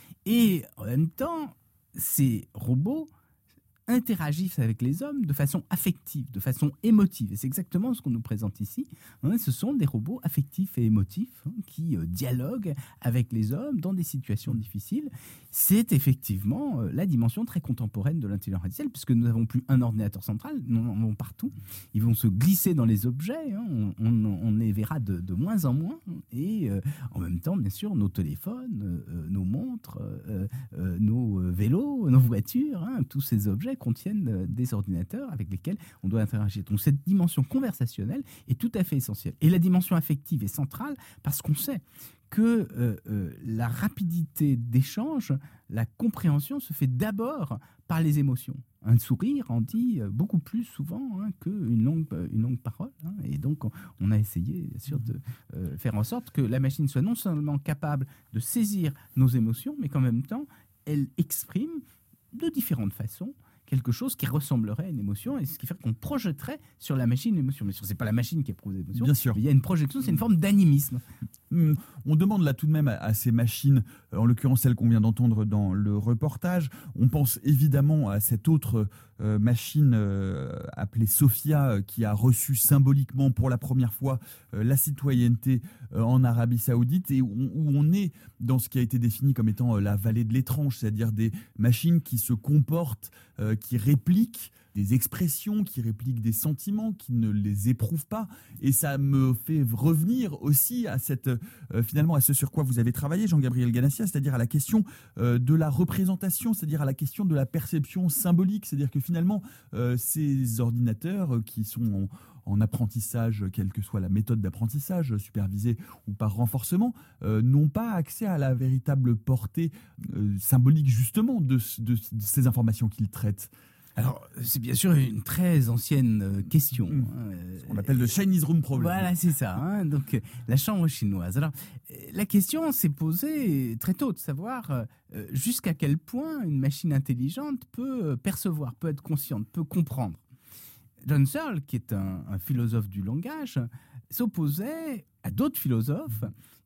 Et en même temps, ces robots interagissent avec les hommes de façon affective, de façon émotive. Et c'est exactement ce qu'on nous présente ici. Hein, ce sont des robots affectifs et émotifs hein, qui euh, dialoguent avec les hommes dans des situations difficiles. C'est effectivement euh, la dimension très contemporaine de l'intelligence artificielle, puisque nous n'avons plus un ordinateur central, nous en avons partout. Ils vont se glisser dans les objets, hein, on, on, on les verra de, de moins en moins. Et euh, en même temps, bien sûr, nos téléphones, euh, nos montres, euh, euh, nos vélos, nos voitures, hein, tous ces objets contiennent des ordinateurs avec lesquels on doit interagir. Donc cette dimension conversationnelle est tout à fait essentielle. Et la dimension affective est centrale parce qu'on sait que euh, euh, la rapidité d'échange, la compréhension se fait d'abord par les émotions. Un sourire en dit beaucoup plus souvent hein, qu'une longue, une longue parole. Hein. Et donc, on, on a essayé, bien sûr, de euh, faire en sorte que la machine soit non seulement capable de saisir nos émotions, mais qu'en même temps, elle exprime de différentes façons quelque chose qui ressemblerait à une émotion, et ce qui fait qu'on projetterait sur la machine l'émotion. Bien sûr, c'est pas la machine qui éprouve l'émotion. Bien sûr. Il y a une projection, c'est une forme d'animisme. Mmh. On demande là tout de même à, à ces machines, en l'occurrence celle qu'on vient d'entendre dans le reportage, on pense évidemment à cette autre euh, machine euh, appelée Sophia, euh, qui a reçu symboliquement pour la première fois euh, la citoyenneté euh, en Arabie Saoudite, et où, où on est dans ce qui a été défini comme étant euh, la vallée de l'étrange, c'est-à-dire des machines qui se comportent, euh, qui répliquent des expressions, qui répliquent des sentiments, qui ne les éprouvent pas. Et ça me fait revenir aussi à cette, euh, finalement, à ce sur quoi vous avez travaillé, Jean-Gabriel Ganassia, c'est-à-dire à la question euh, de la représentation, c'est-à-dire à la question de la perception symbolique. C'est-à-dire que finalement, euh, ces ordinateurs euh, qui sont en, en apprentissage, quelle que soit la méthode d'apprentissage, supervisée ou par renforcement, euh, n'ont pas accès à la véritable portée euh, symbolique, justement, de, de, de ces informations qu'ils traitent. Alors, c'est bien sûr une très ancienne question. Mmh. Hein. Ce qu'on appelle le Chinese Room Problem. Voilà, c'est ça. Hein. Donc, la chambre chinoise. Alors, la question s'est posée très tôt de savoir euh, jusqu'à quel point une machine intelligente peut percevoir, peut être consciente, peut comprendre. John Searle, qui est un, un philosophe du langage, s'opposait à d'autres philosophes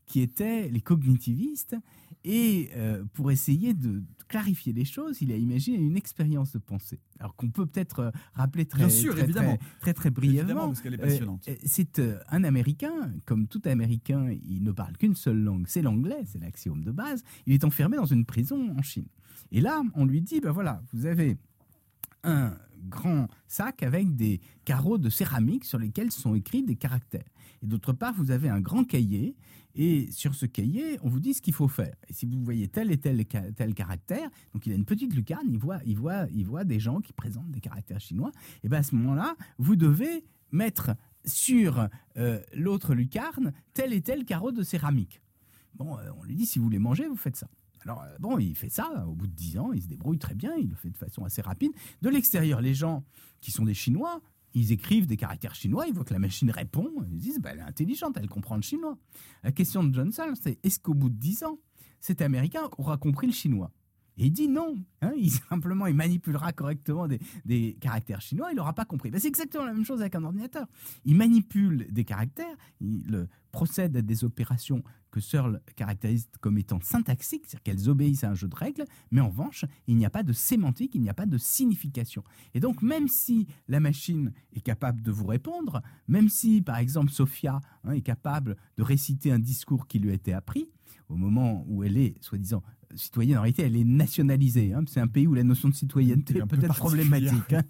qui étaient les cognitivistes. Et euh, pour essayer de clarifier les choses, il a imaginé une expérience de pensée. Alors qu'on peut peut-être euh, rappeler très, Bien sûr, très, évidemment. très, très, très brièvement. Évidemment, parce qu'elle est passionnante. Euh, c'est euh, un Américain, comme tout Américain, il ne parle qu'une seule langue, c'est l'anglais, c'est l'axiome de base. Il est enfermé dans une prison en Chine. Et là, on lui dit, ben voilà, vous avez un grand sac avec des carreaux de céramique sur lesquels sont écrits des caractères. Et d'autre part, vous avez un grand cahier, et sur ce cahier, on vous dit ce qu'il faut faire. Et si vous voyez tel et tel, tel caractère, donc il a une petite lucarne, il voit, il voit, il voit des gens qui présentent des caractères chinois, et bien à ce moment-là, vous devez mettre sur euh, l'autre lucarne tel et tel carreau de céramique. Bon, euh, on lui dit, si vous voulez manger, vous faites ça. Alors, euh, bon, il fait ça, au bout de dix ans, il se débrouille très bien, il le fait de façon assez rapide. De l'extérieur, les gens qui sont des Chinois, ils écrivent des caractères chinois, ils voient que la machine répond, ils disent, bah, elle est intelligente, elle comprend le chinois. La question de Johnson, c'est, est-ce qu'au bout de dix ans, cet Américain aura compris le chinois ? Et il dit non, hein, il simplement il manipulera correctement des, des caractères chinois, il n'aura pas compris. Ben, c'est exactement la même chose avec un ordinateur. Il manipule des caractères, il euh, procède à des opérations que Searle caractérise comme étant syntaxiques, c'est-à-dire qu'elles obéissent à un jeu de règles, mais en revanche, il n'y a pas de sémantique, il n'y a pas de signification. Et donc, même si la machine est capable de vous répondre, même si, par exemple, Sophia hein, est capable de réciter un discours qui lui a été appris, au moment où elle est, soi-disant, citoyenne, en réalité, elle est nationalisée. Hein, c'est un pays où la notion de citoyenneté est peut-être problématique. Hein.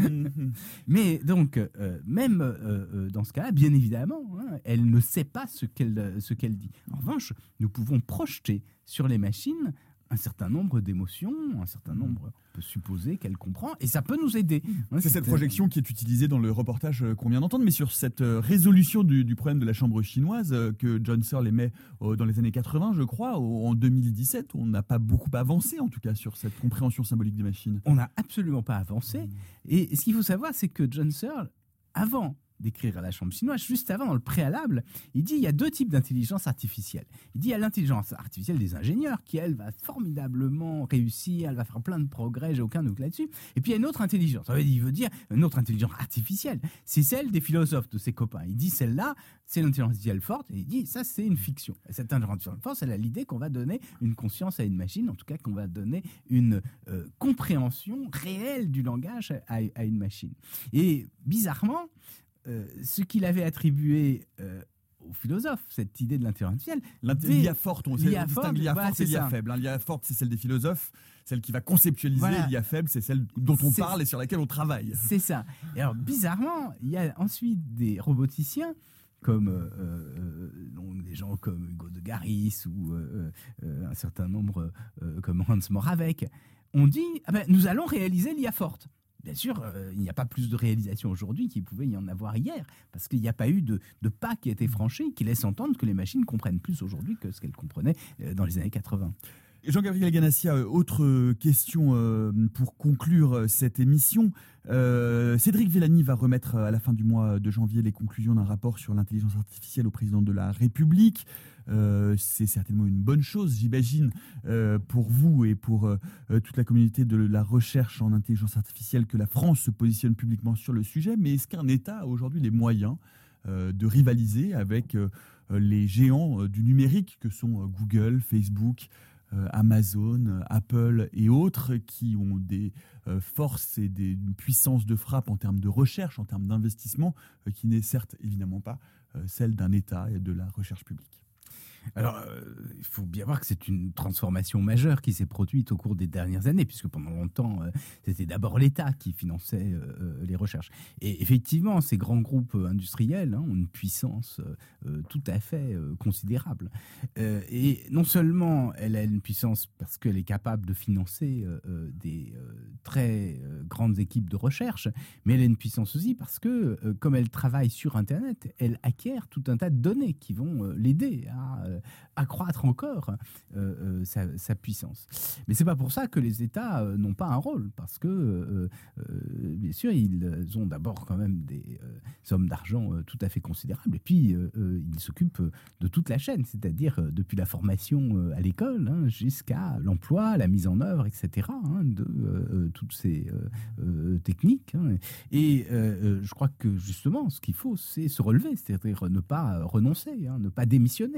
Mais donc, euh, même euh, euh, dans ce cas-là, bien évidemment, hein, elle ne sait pas ce qu'elle, ce qu'elle dit. En revanche, nous pouvons projeter sur les machines un certain nombre d'émotions, un certain nombre, on peut supposer qu'elle comprend, et ça peut nous aider. Hein, c'est cette projection qui est utilisée dans le reportage qu'on vient d'entendre, mais sur cette résolution du, du problème de la chambre chinoise que John Searle émet dans les années quatre-vingts, je crois, en deux mille dix-sept, on n'a pas beaucoup avancé, en tout cas, sur cette compréhension symbolique des machines. On n'a absolument pas avancé, et ce qu'il faut savoir, c'est que John Searle, avant d'écrire à la chambre chinoise, juste avant, dans le préalable, il dit il y a deux types d'intelligence artificielle. Il dit il y a l'intelligence artificielle des ingénieurs, qui, elle, va formidablement réussir, elle va faire plein de progrès, j'ai aucun doute là-dessus. Et puis il y a une autre intelligence, il veut dire une autre intelligence artificielle, c'est celle des philosophes, de ses copains. Il dit celle-là, c'est l'intelligence artificielle forte, et il dit ça, c'est une fiction. Et cette intelligence artificielle forte, elle a l'idée qu'on va donner une conscience à une machine, en tout cas qu'on va donner une euh, compréhension réelle du langage à, à une machine. Et bizarrement, Euh, ce qu'il avait attribué euh, aux philosophes, cette idée de l'intelligence artificielle. L'I A forte, on, l'I A on forte, distingue l'I A voilà, forte et l'I A faible. L'I A forte, c'est celle des philosophes, celle qui va conceptualiser. Voilà. L'I A faible, c'est celle dont on c'est, parle et sur laquelle on travaille. C'est ça. Et alors, bizarrement, il y a ensuite des roboticiens, comme euh, euh, donc des gens comme Hugo de Garis ou euh, euh, un certain nombre euh, comme Hans Moravec, ont dit ah ben, nous allons réaliser l'I A forte. Bien sûr, euh, il n'y a pas plus de réalisation aujourd'hui qu'il pouvait y en avoir hier, parce qu'il n'y a pas eu de, de pas qui a été franchi, qui laisse entendre que les machines comprennent plus aujourd'hui que ce qu'elles comprenaient euh, dans les années quatre-vingts. Jean-Gabriel Ganassia, autre question euh, pour conclure cette émission. Euh, Cédric Villani va remettre à la fin du mois de janvier les conclusions d'un rapport sur l'intelligence artificielle au président de la République. Euh, c'est certainement une bonne chose, j'imagine, euh, pour vous et pour euh, toute la communauté de la recherche en intelligence artificielle que la France se positionne publiquement sur le sujet. Mais est-ce qu'un État a aujourd'hui les moyens euh, de rivaliser avec euh, les géants du numérique que sont Google, Facebook, Euh, Amazon, euh, Apple et autres qui ont des euh, forces et des, une puissance de frappe en termes de recherche, en termes d'investissement, euh, qui n'est certes évidemment pas euh, celle d'un État et de la recherche publique. Alors, euh, il faut bien voir que c'est une transformation majeure qui s'est produite au cours des dernières années, puisque pendant longtemps, euh, c'était d'abord l'État qui finançait euh, les recherches. Et effectivement, ces grands groupes industriels hein, ont une puissance euh, tout à fait euh, considérable. Euh, et non seulement elle a une puissance parce qu'elle est capable de financer euh, des euh, très euh, grandes équipes de recherche, mais elle a une puissance aussi parce que, euh, comme elle travaille sur Internet, elle acquiert tout un tas de données qui vont euh, l'aider à euh, accroître encore euh, euh, sa, sa puissance. Mais c'est pas pour ça que les États euh, n'ont pas un rôle, parce que euh, euh, bien sûr ils ont d'abord quand même des euh, sommes d'argent euh, tout à fait considérables, et puis euh, euh, ils s'occupent de toute la chaîne, c'est-à-dire euh, depuis la formation euh, à l'école hein, jusqu'à l'emploi, la mise en œuvre, et cetera hein, de euh, toutes ces euh, euh, techniques. Hein. Et euh, je crois que justement ce qu'il faut, c'est se relever, c'est-à-dire ne pas renoncer, hein, ne pas démissionner, hein,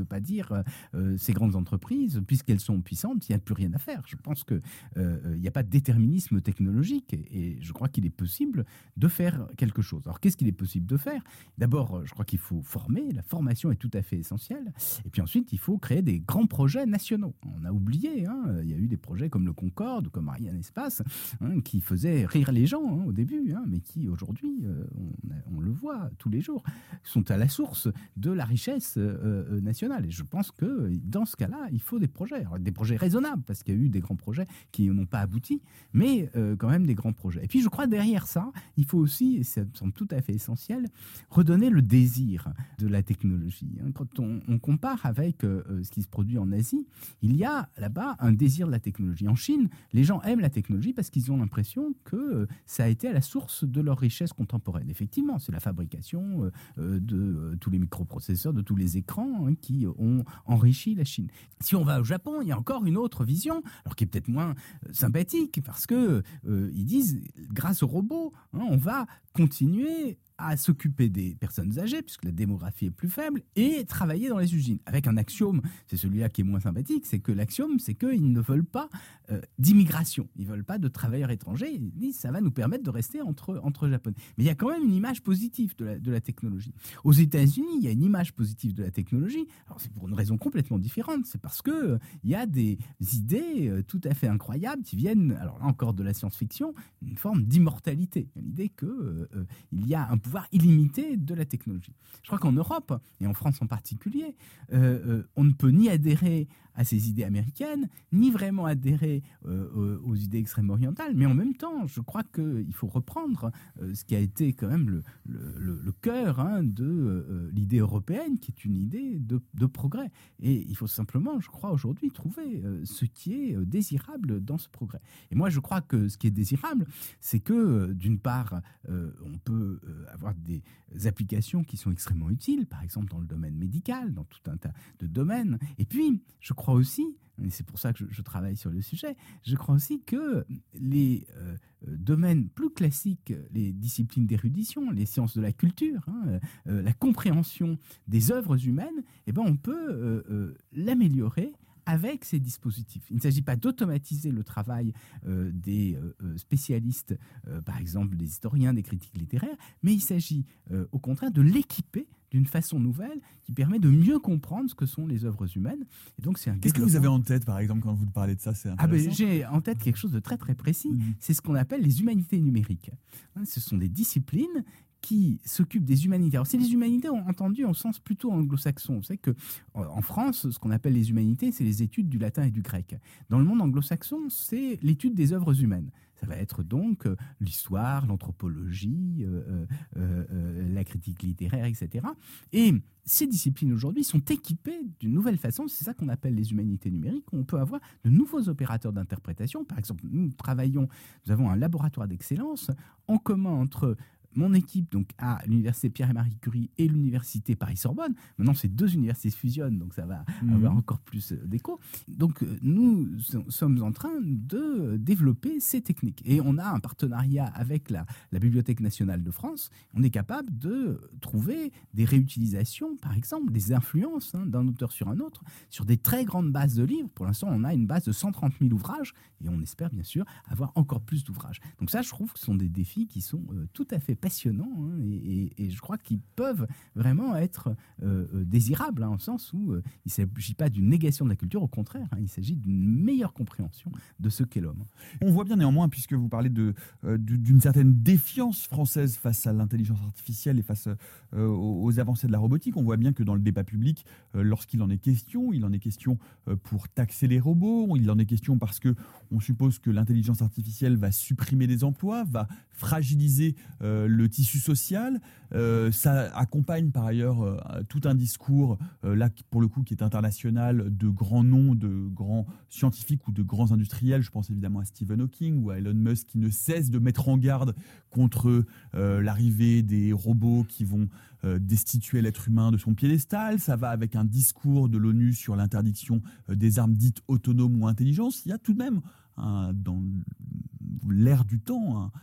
ne pas dire euh, ces grandes entreprises, puisqu'elles sont puissantes, il n'y a plus rien à faire. Je pense qu'il euh, n'y a pas de déterminisme technologique et, et je crois qu'il est possible de faire quelque chose. Alors, qu'est-ce qu'il est possible de faire ? D'abord, je crois qu'il faut former. La formation est tout à fait essentielle. Et puis ensuite, il faut créer des grands projets nationaux. On a oublié, hein, il y a eu des projets comme le Concorde, comme Ariane Espace, hein, qui faisaient rire les gens hein, au début, hein, mais qui aujourd'hui, euh, on, on le voit tous les jours, sont à la source de la richesse euh, nationale. Et je pense que dans ce cas-là, il faut des projets. Alors, des projets raisonnables, parce qu'il y a eu des grands projets qui n'ont pas abouti, mais euh, quand même des grands projets. Et puis je crois derrière ça, il faut aussi, et ça me semble tout à fait essentiel, redonner le désir de la technologie. Quand on, on compare avec euh, ce qui se produit en Asie, il y a là-bas un désir de la technologie. En Chine, les gens aiment la technologie parce qu'ils ont l'impression que euh, ça a été à la source de leur richesse contemporaine. Effectivement, c'est la fabrication euh, de euh, tous les microprocesseurs, de tous les écrans hein, qui ont enrichi la Chine. Si on va au Japon, il y a encore une autre vision, alors qui est peut-être moins euh, sympathique, parce que euh, ils disent, grâce aux robots, hein, on va continuer à s'occuper des personnes âgées, puisque la démographie est plus faible, et travailler dans les usines. Avec un axiome, c'est celui-là qui est moins sympathique, c'est que l'axiome, c'est qu'ils ne veulent pas euh, d'immigration. Ils ne veulent pas de travailleurs étrangers. Ils disent ça va nous permettre de rester entre, entre Japonais. Mais il y a quand même une image positive de la, de la technologie. Aux États-Unis, il y a une image positive de la technologie. Alors c'est pour une raison complètement différente. C'est parce qu'il euh, y a des idées euh, tout à fait incroyables qui viennent, alors là encore de la science-fiction, une forme d'immortalité. L'idée qu'il euh, euh, y a un pouvoir illimité de la technologie. Je crois qu'en Europe, et en France en particulier, euh, euh, on ne peut ni adhérer à ces idées américaines, ni vraiment adhérer euh, aux idées extrême-orientales, mais en même temps, je crois qu'il faut reprendre euh, ce qui a été quand même le, le, le, le cœur hein, de euh, l'idée européenne, qui est une idée de, de progrès. Et il faut simplement, je crois, aujourd'hui, trouver euh, ce qui est euh, désirable dans ce progrès. Et moi, je crois que ce qui est désirable, c'est que, euh, d'une part, euh, on peut euh, avoir des applications qui sont extrêmement utiles, par exemple dans le domaine médical, dans tout un tas de domaines. Et puis, je crois aussi, et c'est pour ça que je, je travaille sur le sujet, je crois aussi que les euh, domaines plus classiques, les disciplines d'érudition, les sciences de la culture, hein, euh, la compréhension des œuvres humaines, eh ben on peut euh, euh, l'améliorer avec ces dispositifs. Il ne s'agit pas d'automatiser le travail euh, des euh, spécialistes, euh, par exemple des historiens, des critiques littéraires, mais il s'agit euh, au contraire de l'équiper d'une façon nouvelle qui permet de mieux comprendre ce que sont les œuvres humaines. Et donc, c'est un Qu'est-ce que vous avez en tête, par exemple, quand vous parlez de ça? C'est ah ben, j'ai en tête quelque chose de très très précis. Mmh. C'est ce qu'on appelle les humanités numériques. Hein, ce sont des disciplines qui s'occupent des humanités. Alors, c'est les humanités entendues en sens plutôt anglo-saxon. Vous savez qu'en France, ce qu'on appelle les humanités, c'est les études du latin et du grec. Dans le monde anglo-saxon, c'est l'étude des œuvres humaines. Ça va être donc euh, l'histoire, l'anthropologie, euh, euh, euh, la critique littéraire, et cetera. Et ces disciplines aujourd'hui sont équipées d'une nouvelle façon. C'est ça qu'on appelle les humanités numériques. On peut avoir de nouveaux opérateurs d'interprétation. Par exemple, nous travaillons, nous avons un laboratoire d'excellence en commun entre mon équipe donc à l'université Pierre et Marie Curie et l'université Paris-Sorbonne. Maintenant, ces deux universités fusionnent, donc ça va mmh. avoir encore plus d'écho. Donc, nous sommes en train de développer ces techniques. Et on a un partenariat avec la, la Bibliothèque nationale de France. On est capable de trouver des réutilisations, par exemple, des influences hein, d'un auteur sur un autre, sur des très grandes bases de livres. Pour l'instant, on a une base de cent trente mille ouvrages et on espère bien sûr avoir encore plus d'ouvrages. Donc ça, je trouve que ce sont des défis qui sont euh, tout à fait passionnants hein, et, et, et je crois qu'ils peuvent vraiment être euh, désirables hein, en sens où euh, il ne s'agit pas d'une négation de la culture, au contraire, hein, il s'agit d'une meilleure compréhension de ce qu'est l'homme. On voit bien néanmoins, puisque vous parlez de, euh, d'une certaine défiance française face à l'intelligence artificielle et face euh, aux, aux avancées de la robotique, on voit bien que dans le débat public, euh, lorsqu'il en est question, il en est question euh, pour taxer les robots, il en est question parce que on suppose que l'intelligence artificielle va supprimer des emplois, va fragiliser euh, le tissu social. Euh, ça accompagne par ailleurs euh, tout un discours, euh, là pour le coup qui est international, de grands noms, de grands scientifiques ou de grands industriels. Je pense évidemment à Stephen Hawking ou à Elon Musk qui ne cessent de mettre en garde contre euh, l'arrivée des robots qui vont euh, destituer l'être humain de son piédestal. Ça va avec un discours de l'ONU sur l'interdiction euh, des armes dites autonomes ou intelligentes. Il y a tout de même un, dans l'air du temps un,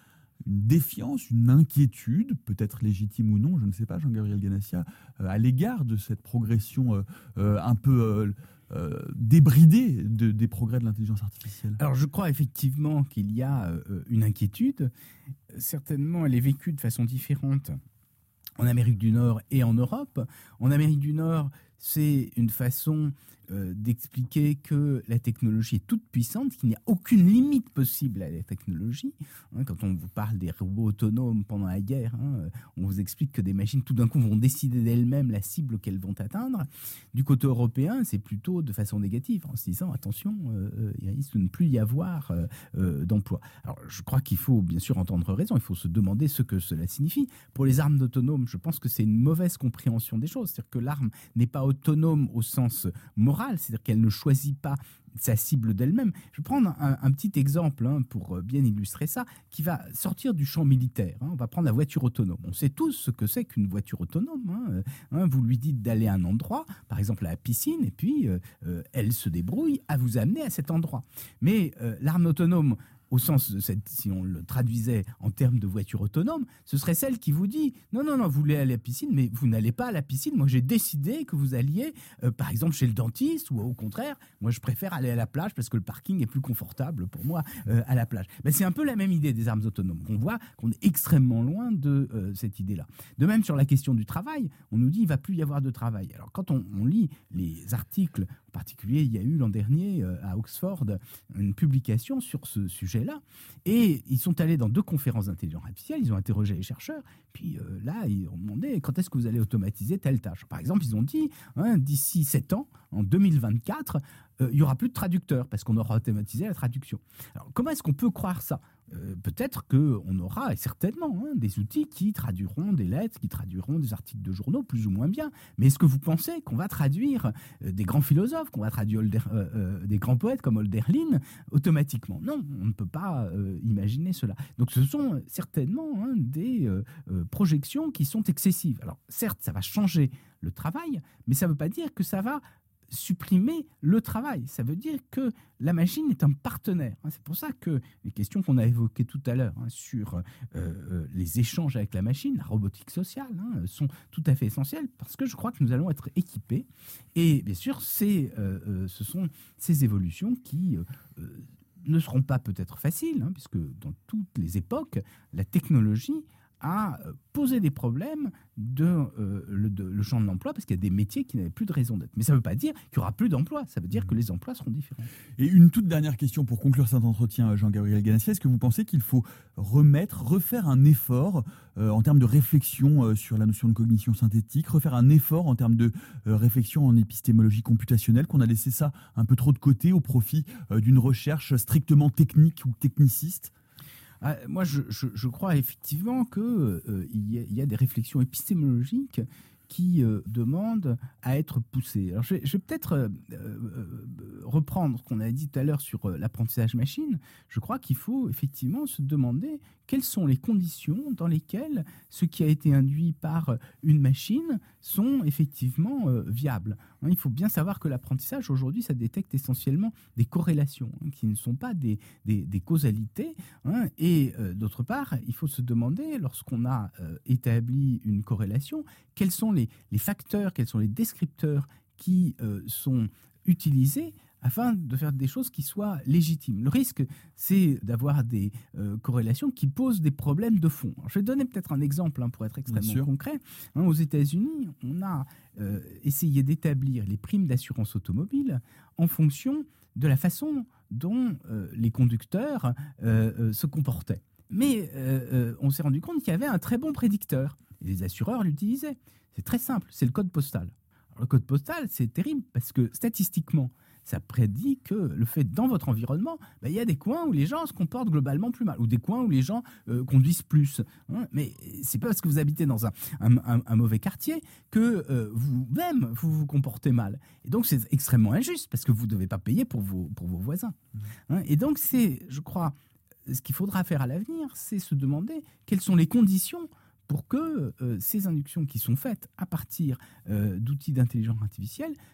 une défiance, une inquiétude, peut-être légitime ou non, je ne sais pas, Jean-Gabriel Ganassia, euh, à l'égard de cette progression euh, euh, un peu euh, euh, débridée de, des progrès de l'intelligence artificielle? Alors je crois effectivement qu'il y a euh, une inquiétude. Certainement, elle est vécue de façon différente en Amérique du Nord et en Europe. En Amérique du Nord, c'est une façon euh, d'expliquer que la technologie est toute puissante, qu'il n'y a aucune limite possible à la technologie. Hein, quand on vous parle des robots autonomes pendant la guerre, hein, on vous explique que des machines, tout d'un coup, vont décider d'elles-mêmes la cible qu'elles vont atteindre. Du côté européen, c'est plutôt de façon négative, en se disant, attention, euh, il risque de ne plus y avoir euh, euh, d'emploi. Alors, je crois qu'il faut bien sûr entendre raison, il faut se demander ce que cela signifie. Pour les armes autonomes, je pense que c'est une mauvaise compréhension des choses. C'est-à-dire que l'arme n'est pas autonome au sens moral, c'est-à-dire qu'elle ne choisit pas sa cible d'elle-même. Je vais prendre un, un petit exemple hein, pour bien illustrer ça, qui va sortir du champ militaire. Hein. On va prendre la voiture autonome. On sait tous ce que c'est qu'une voiture autonome. Hein. Hein, vous lui dites d'aller à un endroit, par exemple à la piscine, et puis euh, euh, elle se débrouille à vous amener à cet endroit. Mais euh, l'arme autonome, au sens de cette, si on le traduisait en termes de voiture autonome, ce serait celle qui vous dit non, non, non, vous voulez aller à la piscine, mais vous n'allez pas à la piscine. Moi, j'ai décidé que vous alliez, euh, par exemple, chez le dentiste, ou au contraire, moi, je préfère aller à la plage parce que le parking est plus confortable pour moi euh, à la plage. Ben, c'est un peu la même idée des armes autonomes. On voit qu'on est extrêmement loin de euh, cette idée-là. De même, sur la question du travail, on nous dit il ne va plus y avoir de travail. Alors, quand on, on lit les articles, en particulier, il y a eu l'an dernier euh, à Oxford une publication sur ce sujet-là. Et ils sont allés dans deux conférences d'intelligence artificielle, ils ont interrogé les chercheurs, puis euh, là, ils ont demandé quand est-ce que vous allez automatiser telle tâche. Par exemple, ils ont dit, hein, d'ici sept ans, en deux mille vingt-quatre, euh, il n'y aura plus de traducteurs parce qu'on aura automatisé la traduction. Alors, comment est-ce qu'on peut croire ça ? Euh, peut-être qu'on aura, et certainement, hein, des outils qui traduiront des lettres, qui traduiront des articles de journaux plus ou moins bien. Mais est-ce que vous pensez qu'on va traduire euh, des grands philosophes, qu'on va traduire Holder, euh, euh, des grands poètes comme Hölderlin automatiquement? Non, on ne peut pas euh, imaginer cela. Donc ce sont certainement hein, des euh, euh, projections qui sont excessives. Alors certes, ça va changer le travail, mais ça ne veut pas dire que ça va supprimer le travail. Ça veut dire que la machine est un partenaire. C'est pour ça que les questions qu'on a évoquées tout à l'heure hein, sur euh, les échanges avec la machine, la robotique sociale, hein, sont tout à fait essentielles parce que je crois que nous allons être équipés. Et bien sûr, c'est, euh, euh, ce sont ces évolutions qui euh, ne seront pas peut-être faciles, hein, puisque dans toutes les époques, la technologie a posé des problèmes de, euh, le, de, le champ de l'emploi parce qu'il y a des métiers qui n'avaient plus de raison d'être. Mais ça ne veut pas dire qu'il n'y aura plus d'emplois, ça veut dire que les emplois seront différents. Et une toute dernière question pour conclure cet entretien, Jean-Gabriel Ganassia. Est-ce que vous pensez qu'il faut remettre, refaire un effort euh, en termes de réflexion euh, sur la notion de cognition synthétique, refaire un effort en termes de euh, réflexion en épistémologie computationnelle, qu'on a laissé ça un peu trop de côté au profit euh, d'une recherche strictement technique ou techniciste ? Ah, moi, je, je, je crois effectivement qu'il euh, y, y a des réflexions épistémologiques qui euh, demandent à être poussées. Alors, je vais, je vais peut-être euh, euh, reprendre ce qu'on a dit tout à l'heure sur euh, l'apprentissage machine. Je crois qu'il faut effectivement se demander quelles sont les conditions dans lesquelles ce qui a été induit par une machine sont effectivement euh, viables. Hein, il faut bien savoir que l'apprentissage, aujourd'hui, ça détecte essentiellement des corrélations, hein, qui ne sont pas des, des, des causalités. Hein, et euh, d'autre part, il faut se demander, lorsqu'on a euh, établi une corrélation, quels sont les, les facteurs, quels sont les descripteurs qui euh, sont utilisés afin de faire des choses qui soient légitimes. Le risque, c'est d'avoir des euh, corrélations qui posent des problèmes de fond. Alors, je vais donner peut-être un exemple hein, pour être extrêmement concret. Hein, aux États-Unis, on a euh, essayé d'établir les primes d'assurance automobile en fonction de la façon dont euh, les conducteurs euh, euh, se comportaient. Mais euh, euh, on s'est rendu compte qu'il y avait un très bon prédicteur. Et les assureurs l'utilisaient. C'est très simple, c'est le code postal. Alors, le code postal, c'est terrible parce que statistiquement, ça prédit que le fait dans votre environnement, ben, il y a des coins où les gens se comportent globalement plus mal, ou des coins où les gens euh, conduisent plus. Hein. Mais c'est pas parce que vous habitez dans un, un, un, un mauvais quartier que euh, vous-même vous vous comportez mal. Et donc c'est extrêmement injuste parce que vous ne devez pas payer pour vos, pour vos voisins. Hein. Et donc c'est, je crois, ce qu'il faudra faire à l'avenir, c'est se demander quelles sont les conditions pour que euh, ces inductions qui sont faites à partir euh, d'outils d'intelligence artificielle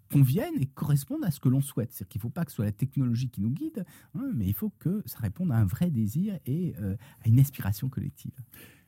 conviennent et correspondent à ce que l'on souhaite. C'est-à-dire qu'il ne faut pas que ce soit la technologie qui nous guide, hein, mais il faut que ça réponde à un vrai désir et euh, à une aspiration collective.